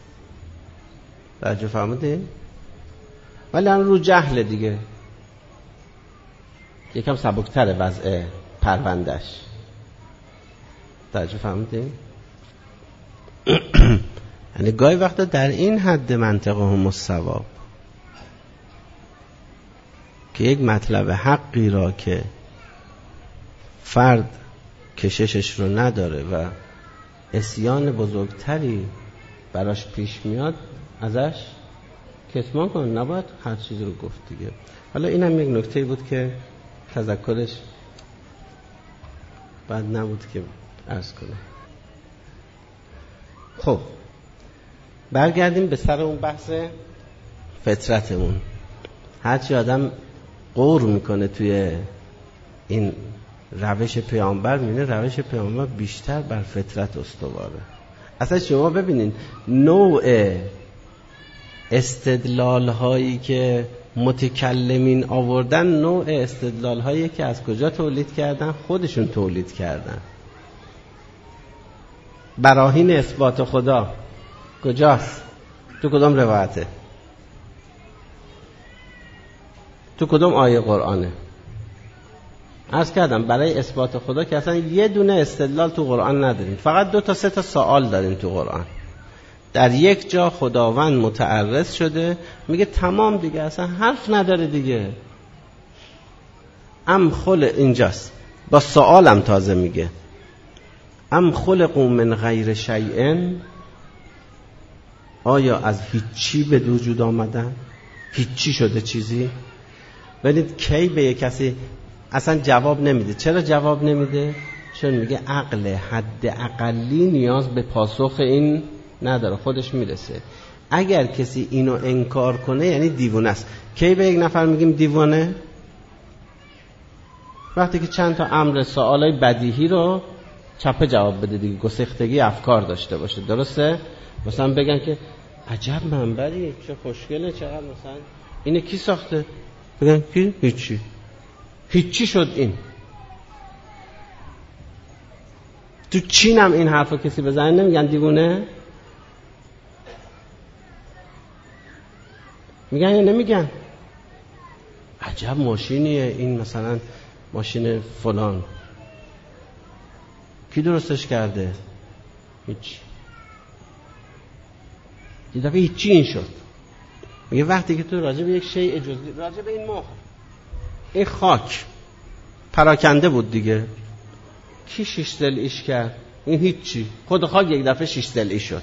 توجه فهمیدی؟ ولی هم رو جهل دیگه، یکم سبکتر وضع پروندش. توجه فهمیدی؟ یعنی گاهی وقتا در این حد منطقه هم الصواب که یک مطلب حقی را که فرد کششش رو نداره و عصیان بزرگتری براش پیش میاد ازش کتمان کن، نباید هر چیزی رو گفت دیگه. حالا اینم یک نکته بود که تذکرش بد نبود که عرض کنه. خب برگردیم به سر اون بحث فطرتمون. هرچی آدم غور میکنه توی این روش پیامبر، میبینه روش پیامبر بیشتر بر فطرت استواره. اصلا شما ببینین نوع استدلال هایی که متکلمین آوردن، نوع استدلال هایی که از کجا تولید کردن؟ خودشون تولید کردن. براهین اثبات خدا کجاست؟ تو کدام روایته؟ تو کدام آیه قرآنه؟ عرض کردم برای اثبات خدا که اصلا یه دونه استدلال تو قرآن نداریم، فقط دو تا سه تا سوال داریم تو قرآن. در یک جا خداوند متعرض شده میگه تمام دیگه، اصلا حرف نداره دیگه. ام خلق، اینجاست با سوالم تازه میگه ام خلقوا من غیر شیء، آیا از هیچی به وجود آمدن؟ هیچی شده چیزی؟ ببینید کی به یک کسی اصلا جواب نمیده. چرا جواب نمیده؟ چون میگه عقل حد اقلی نیاز به پاسخ این نداره، خودش میرسه. اگر کسی اینو انکار کنه یعنی دیوانه است. کی به یک نفر میگیم دیوانه؟ وقتی که چند تا امر سوالای بدیهی رو چپه جواب بده دیگه، گسختگی افکار داشته باشه. درسته؟ مثلا بگن که عجب منبری، چه خوشگله، چقدر مثلا اینه کی ساخته؟ بگن کی؟ هیچی. هیچی شد این. تو چین هم این حرفو کسی بزنه نمیگن دیوونه؟ میگن یا نمیگن؟ عجب ماشینیه این، مثلا ماشین فلان، کی درستش کرده؟ هیچ. یه دفعه هیچی این شد. میگه وقتی که تو راجع به یک شیء جزئی، راجع به این مخ، این خاک پراکنده بود دیگه، کی شش ضلعیش کرد؟ این هیچی. خود خاک یک دفعه شش ضلعی شد.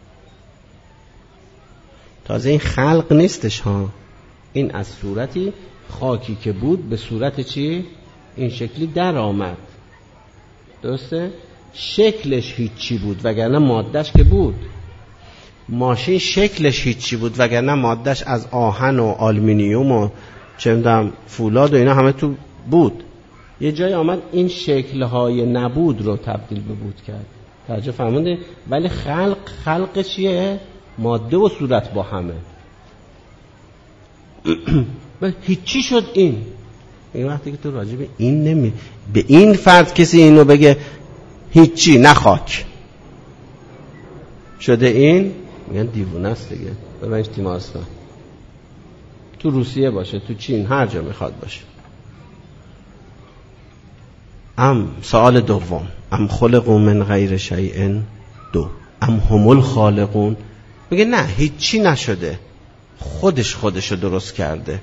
تازه این خلق نیستش ها، این از صورتی خاکی که بود به صورت چی؟ این شکلی در آمد. درسته؟ شکلش هیچی بود وگرنه مادهش که بود. ماشین شکلش هیچی بود وگرنه مادهش از آهن و آلومینیوم و چه می‌دونم فولاد و اینا همه تو بود. یه جای آمد این شکل‌های نبود رو تبدیل به بود کرد. توجه فرمودید؟ ولی خلق خلق چیه؟ ماده و صورت با همه. هیچی شد این. این وقتی که تو راجع به این نمی به این فرد کسی اینو بگه هیچی نه خاک شده این، میگن دیوونه است دیگه. ببینش تیمارستان، تو روسیه باشه، تو چین، هر جا میخواد باشه. ام سوال دوم، ام خلقوا من غیر شیء، دو ام هم الخالقون. میگه نه هیچی نشده، خودش خودشو درست کرده.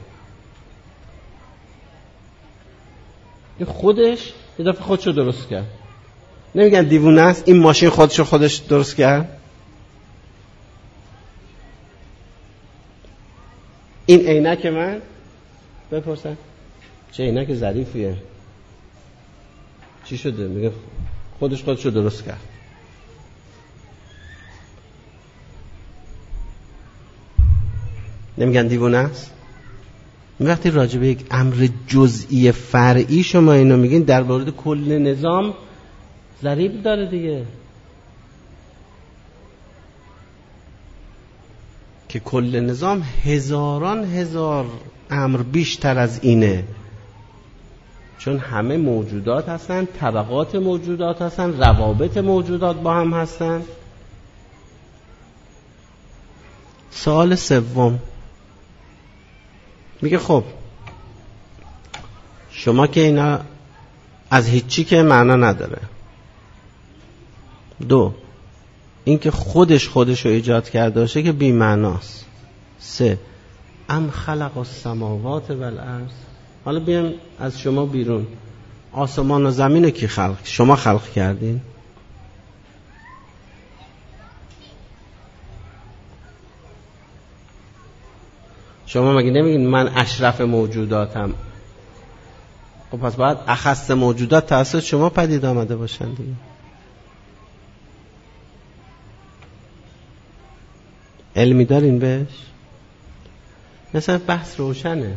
این خودش یه دفعه خودشو درست کرد. نمیگن دیوونه است، این ماشین خودشو خودش درست کرد. این عینک من بپرسن چه عینک ظریفیه، چی شده؟ میگه خودش خودشو درست کرد. نمیگن دیوونه است؟ وقتی راجع به یک امر جزئی فرعی شما اینو میگین، در مورد کل نظام ضریب داره دیگه، که کل نظام هزاران هزار امر بیشتر از اینه، چون همه موجودات هستن، طبقات موجودات هستن، روابط موجودات با هم هستن. سوال سوم میگه خب شما که اینا از هیچی که معنا نداره، دو این که خودش خودش رو ایجاد کرده باشه که بی معناست، سه ام خلق السماوات والارض. حالا بیایم از شما بیرون، آسمان و زمین رو کی خلق؟ شما خلق کردین؟ شما مگه نمیگین من اشرف موجوداتم؟ خب پس باید اخص موجودات توسط شما پدید آمده باشن دیگه. علمی دارین بهش؟ مثلا بحث روشنه.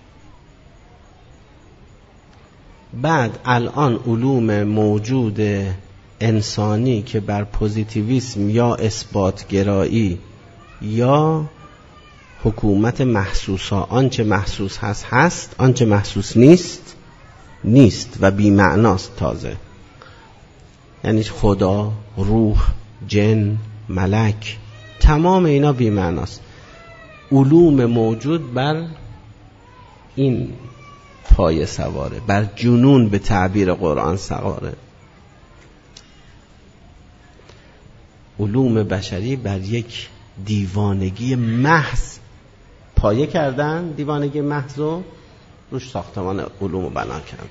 بعد الان علوم موجود انسانی که بر پوزیتیویسم یا اثبات گرایی یا حکومت محسوسا، آنچه محسوس هست هست، آنچه محسوس نیست نیست و بی معناست. تازه یعنی خدا، روح، جن، ملک، تمام اینا بی معناست. علوم موجود بر این پایه سواره، بر جنون به تعبیر قرآن سواره. علوم بشری بر یک دیوانگی محض پایه کردن، دیوانگی محض رو روش ساختمان علوم رو بنا کردن.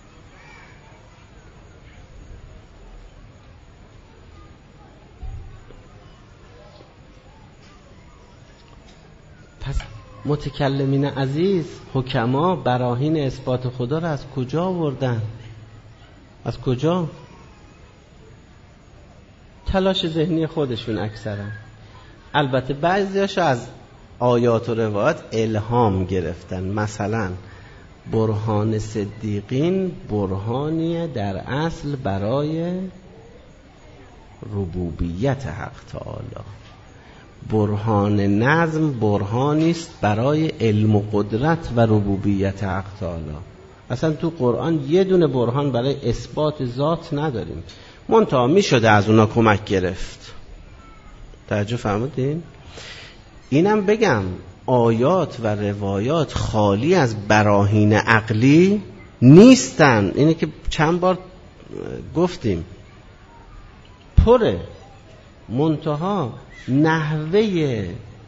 پس متکلمین عزیز، حکما براهین اثبات خدا رو از کجا آوردن؟ از کجا؟ تلاش ذهنی خودشون اکثرا. البته بعضیاشو از آیات و روایات الهام گرفتن. مثلا برهان صدیقین برهانیه در اصل برای ربوبیت حق تعالی. برهان نظم برهانی است برای علم و قدرت و ربوبیت حق تعالی. اصلا تو قرآن یه دونه برهان برای اثبات ذات نداریم، منتها می شده از اونا کمک گرفت. توجه فرمودین؟ اینم بگم آیات و روایات خالی از براهین عقلی نیستن. اینه که چند بار گفتیم پره، منتها نحوه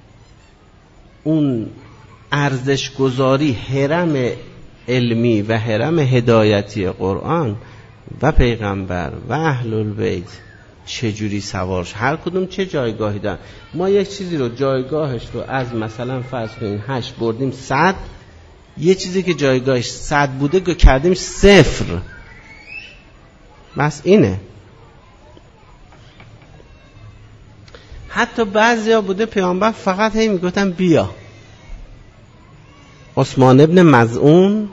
اون ارزش گذاری هرم علمی و هرم هدایتی قرآن و پیغمبر و اهل البیت چجوری سوارش، هر کدوم چه جایگاهی دارن. ما یک چیزی رو جایگاهش رو از مثلا فرض کنین هشت بردیم صد، یه چیزی که جایگاهش صد بوده که کردیم صفر. بس اینه. حتی بعضیا بوده پیامبر فقط هی میگفتن بیا. عثمان ابن مظعون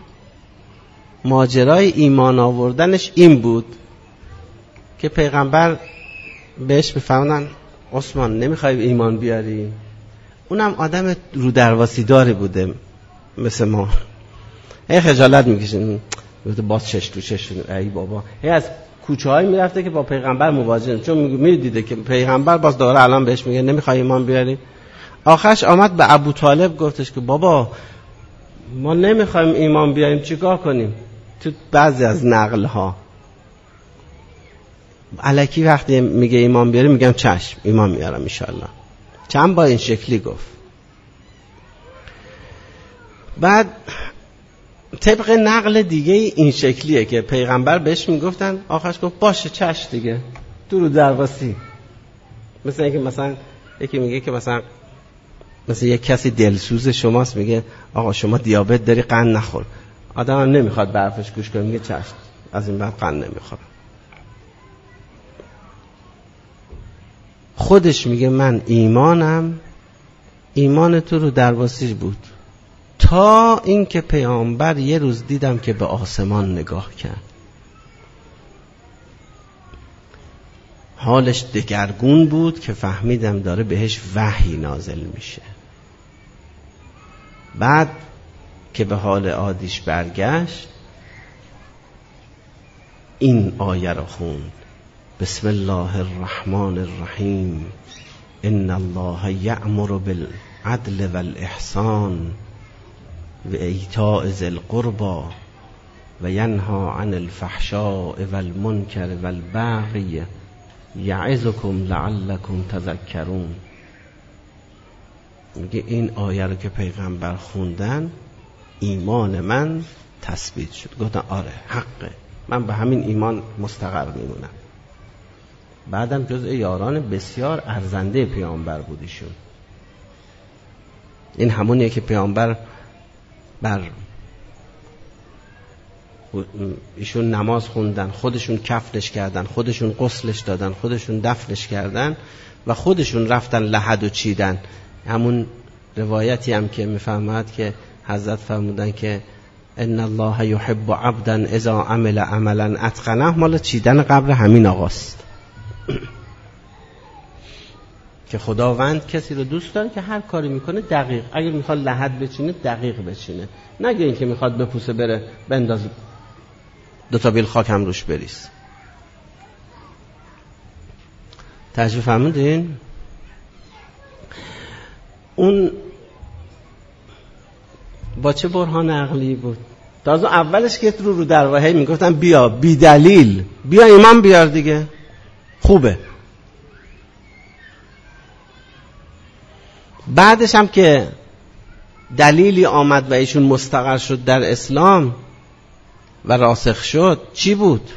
ماجرای ایمان آوردنش این بود که پیغمبر بهش میفهمن عثمان نمیخوای ایمان بیاری؟ اونم آدم رو درواسی داری بوده مثل ما، هی خجالت میکشین باز چش تو چش، ای بابا، هی از کوچه هایی میرفته که با پیغمبر مواجهه، چون میدیده که پیغمبر باز داره الان بهش میگه نمیخوای ایمان بیاری. آخرش آمد به ابو طالب گفتش که بابا ما نمیخوایم ایمان بیاریم چیکار کنیم؟ تو بعضی از نقل ها الکی وقتی میگه ایمان بیاری میگم چشم ایمان میارم انشالله. چند با این شکلی گفت. بعد طبق نقل دیگه این شکلیه که پیغمبر بهش میگفتن، آخرش گفت باشه چشم دیگه، تو رو درواسی. مثل اینکه مثلا یکی میگه که مثلا مثل یک کسی دلسوز شماست، میگه آقا شما دیابت داری قند نخور، آدم هم نمیخواد به حرفش گوش کنه، میگه چشم از این بعد قند نمیخورم. خودش میگه من ایمانم ایمان تو رو درواسی بود، تا اینکه پیامبر یه روز دیدم که به آسمان نگاه کرد، حالش دگرگون بود که فهمیدم داره بهش وحی نازل میشه. بعد که به حال عادیش برگشت این آیه را خوند: بسم الله الرحمن الرحیم ان الله یأمر بالعدل والاحسان و ایتاء ذی القربى و ینهی عن الفحشاء والمنکر والبغی یعظکم لعلکم تذکرون. میگه این آیه رو که پیغمبر خوندن ایمان من تثبیت شد. گفتن آره حقه، من به همین ایمان مستقر میمونم. بعدم جزء یاران بسیار ارزنده پیامبر بود ایشون. این همونیه که پیامبر بر ایشون نماز خوندن، خودشون کفنش کردن، خودشون غسلش دادن، خودشون دفنش کردن و خودشون رفتن لحد و چیدن. همون روایتی هم که میفهمد که حضرت فرمودن که ان الله یحب عبدا اذا عمل عملا اتقنه، مال چیدن قبر همین آقاست. که خداوند کسی رو دوست داره که هر کاری میکنه دقیق، اگر میخواد لحد بچینه دقیق بچینه، نگه این که میخواد بپوسه بره بنداز دو تا بیل خاک هم روش بریز. تشریف فرمودین؟ اون با چه برهان عقلی بود؟ تازه اولش که رو رو درواهی میگفتن بیا بی دلیل بیا ایمان بیار دیگه خوبه. بعدش هم که دلیلی آمد و ایشون مستقر شد در اسلام و راسخ شد، چی بود؟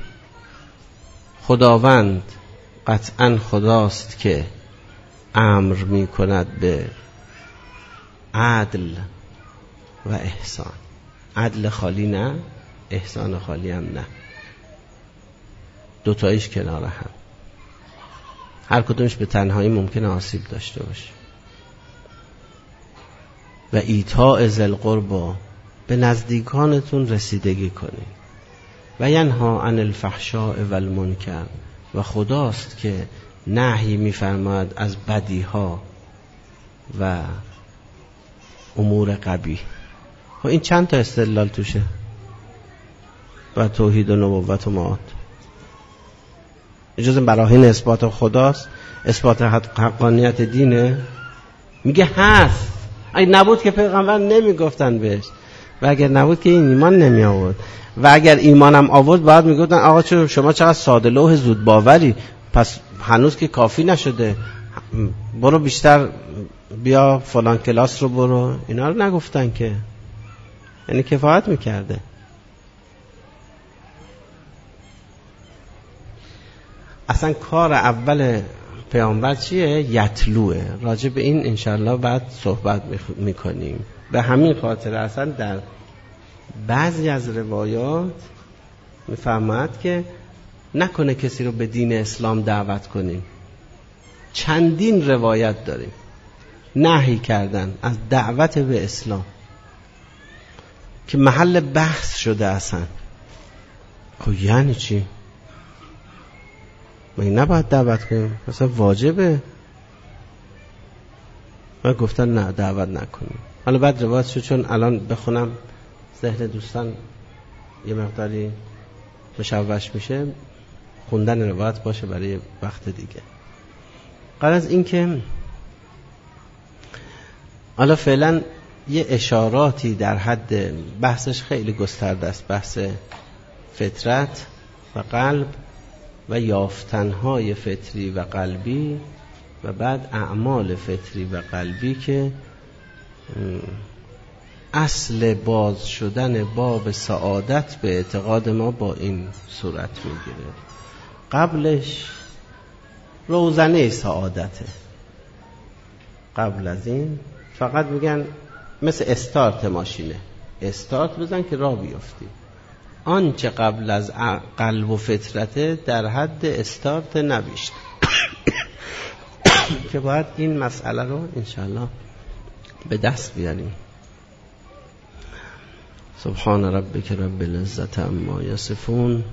خداوند قطعا خداست که امر می کند به عدل و احسان. عدل خالی نه، احسان خالی هم نه، دوتایش کنار هم. هر کدومش به تنهایی ممکنه آسیب داشته باشه. و ایتاء ذی القربی، به نزدیکانتون رسیدگی کنید. و ینهی عن الفحشاء والمنکر، و خداست که نهی می‌فرماید از بدیها و امور قبیح. خب این چند تا استدلال توشه؟ و توحید و نبوت و معاد. اجازه براهین اثبات خداست، اثبات حقانیت دینه. میگه هست، اگه نبود که پیغمبر نمیگفتن بهش، و اگر نبود که این ایمان نمی آورد، و اگر ایمانم آورد باید میگفتن آقا چرا شما چقدر ساده لوح زود باوری، پس هنوز که کافی نشده، برو بیشتر بیا فلان کلاس رو برو. اینا رو نگفتن که، یعنی کفایت میکرده. اصلا کار اول پیامبر چیه؟ یتلوه. راجع به این انشالله بعد صحبت میکنیم. به همین خاطر اصلا در بعضی از روایات میفهمد که نکنه کسی رو به دین اسلام دعوت کنیم. چندین روایت داریم نهی کردن از دعوت به اسلام که محل بحث شده اصلا. خب یعنی چی؟ ما این نباید دعوت کنیم، مثلا واجبه. و گفتن نه دعوت نکنیم. حالا بعد روایت شد، چون الان بخونم ذهن دوستان یه مقداری مشوش میشه، خوندن روایت باشه برای وقت دیگه. قبل از این که حالا فعلا یه اشاراتی در حد بحثش خیلی گسترده است، بحث فطرت و قلب و یافتنهای فطری و قلبی و بعد اعمال فطری و قلبی که اصل باز شدن باب سعادت به اعتقاد ما با این صورت میگیره. قبلش روزنه سعادته. قبل از این فقط میگن مثل استارت ماشینه، استارت بزن که راه بیفتی. آنچه قبل از قلب و فطرته در حد استارت نبیشت که باید این مسئله رو انشاءالله به دست بیاریم. سبحان ربک رب العزت عما یصفون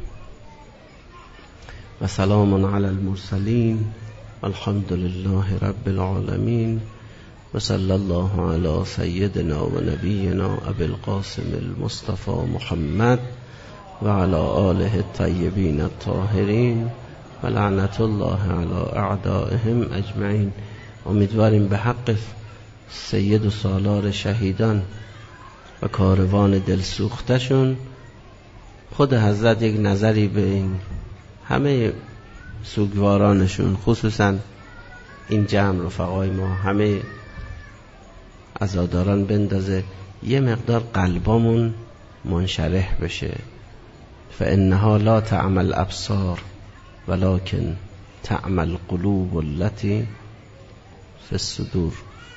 و سلام علی المرسلین والحمد لله رب العالمین و صلی الله علی سیدنا و نبینا ابی القاسم المصطفى محمد و علی آله الطیبین الطاهرین و لعنت الله علی اعدائهم اجمعین. امیدواریم به حق سید و سالار شهیدان و کاروان دلسوختشون خود حضرت یک نظری به این همه سوگوارانشون، خصوصا این جمع رفقای ما، همه عزاداران بندازه، یه مقدار قلبامون منشرح بشه. فانها لا تعمى الابصار ولكن تعمى القلوب التي في الصدور.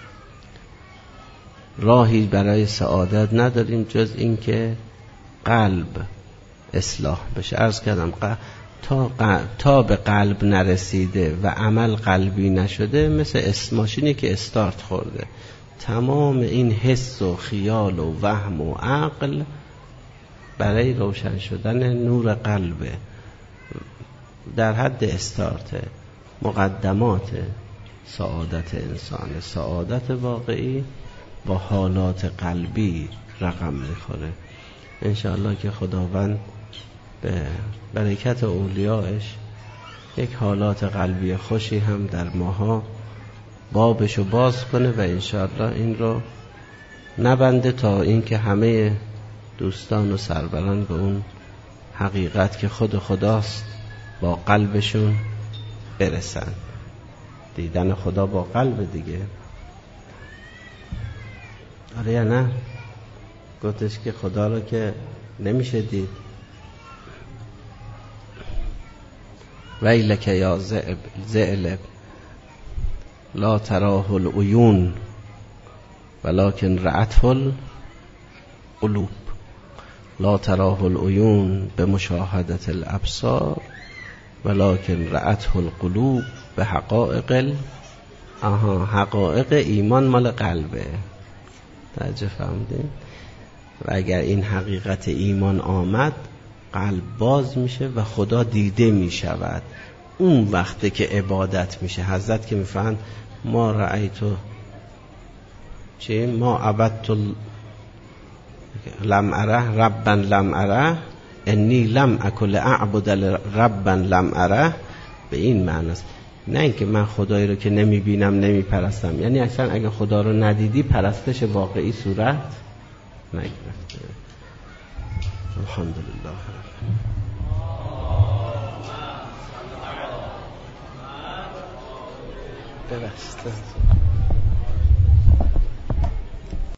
راهی برای سعادت نداریم جز این که قلب اصلاح بشه. عرض کردم تا, قلب تا به قلب نرسیده و عمل قلبی نشده مثل ماشینی که استارت خورده. تمام این حس و خیال و وهم و عقل برای روشن شدن نور قلبه، در حد استارت مقدمات سعادت انسان. سعادت واقعی با حالات قلبی رقم میخوره. انشاءالله که خداوند به برکت اولیاءش یک حالات قلبی خوشی هم در ماها بابشو باز کنه و انشاءالله این رو نبنده تا اینکه همه دوستان و سروران به اون حقیقت که خود خداست با قلبشون برسن. دیدن خدا با قلب دیگه. آره یا نه؟ گفتش که خدا رو که نمیشه دید. ویلک یا ذئلب لا تراه العیون ولكن رأته القلوب. لا تراه العیون به مشاهدت الابصار ولكن رأته القلوب به حقائق. آها، حقائق ایمان مال قلبه. توجه فهمیدین؟ و اگر این حقیقت ایمان آمد، قلب باز میشه و خدا دیده میشود. اون وقته که عبادت میشه. حضرت که میفهمند ما رأیتو چی؟ ما عبدت لم اره ربا لم اره انی لم اکل اعبد ربا لم اره. به این معنی است، نه اینکه من خدایی رو که نمیبینم نمیپرستم. یعنی اصلا اگه خدا رو ندیدی پرستش واقعی صورت نگرفته. الحمدلله. ببسته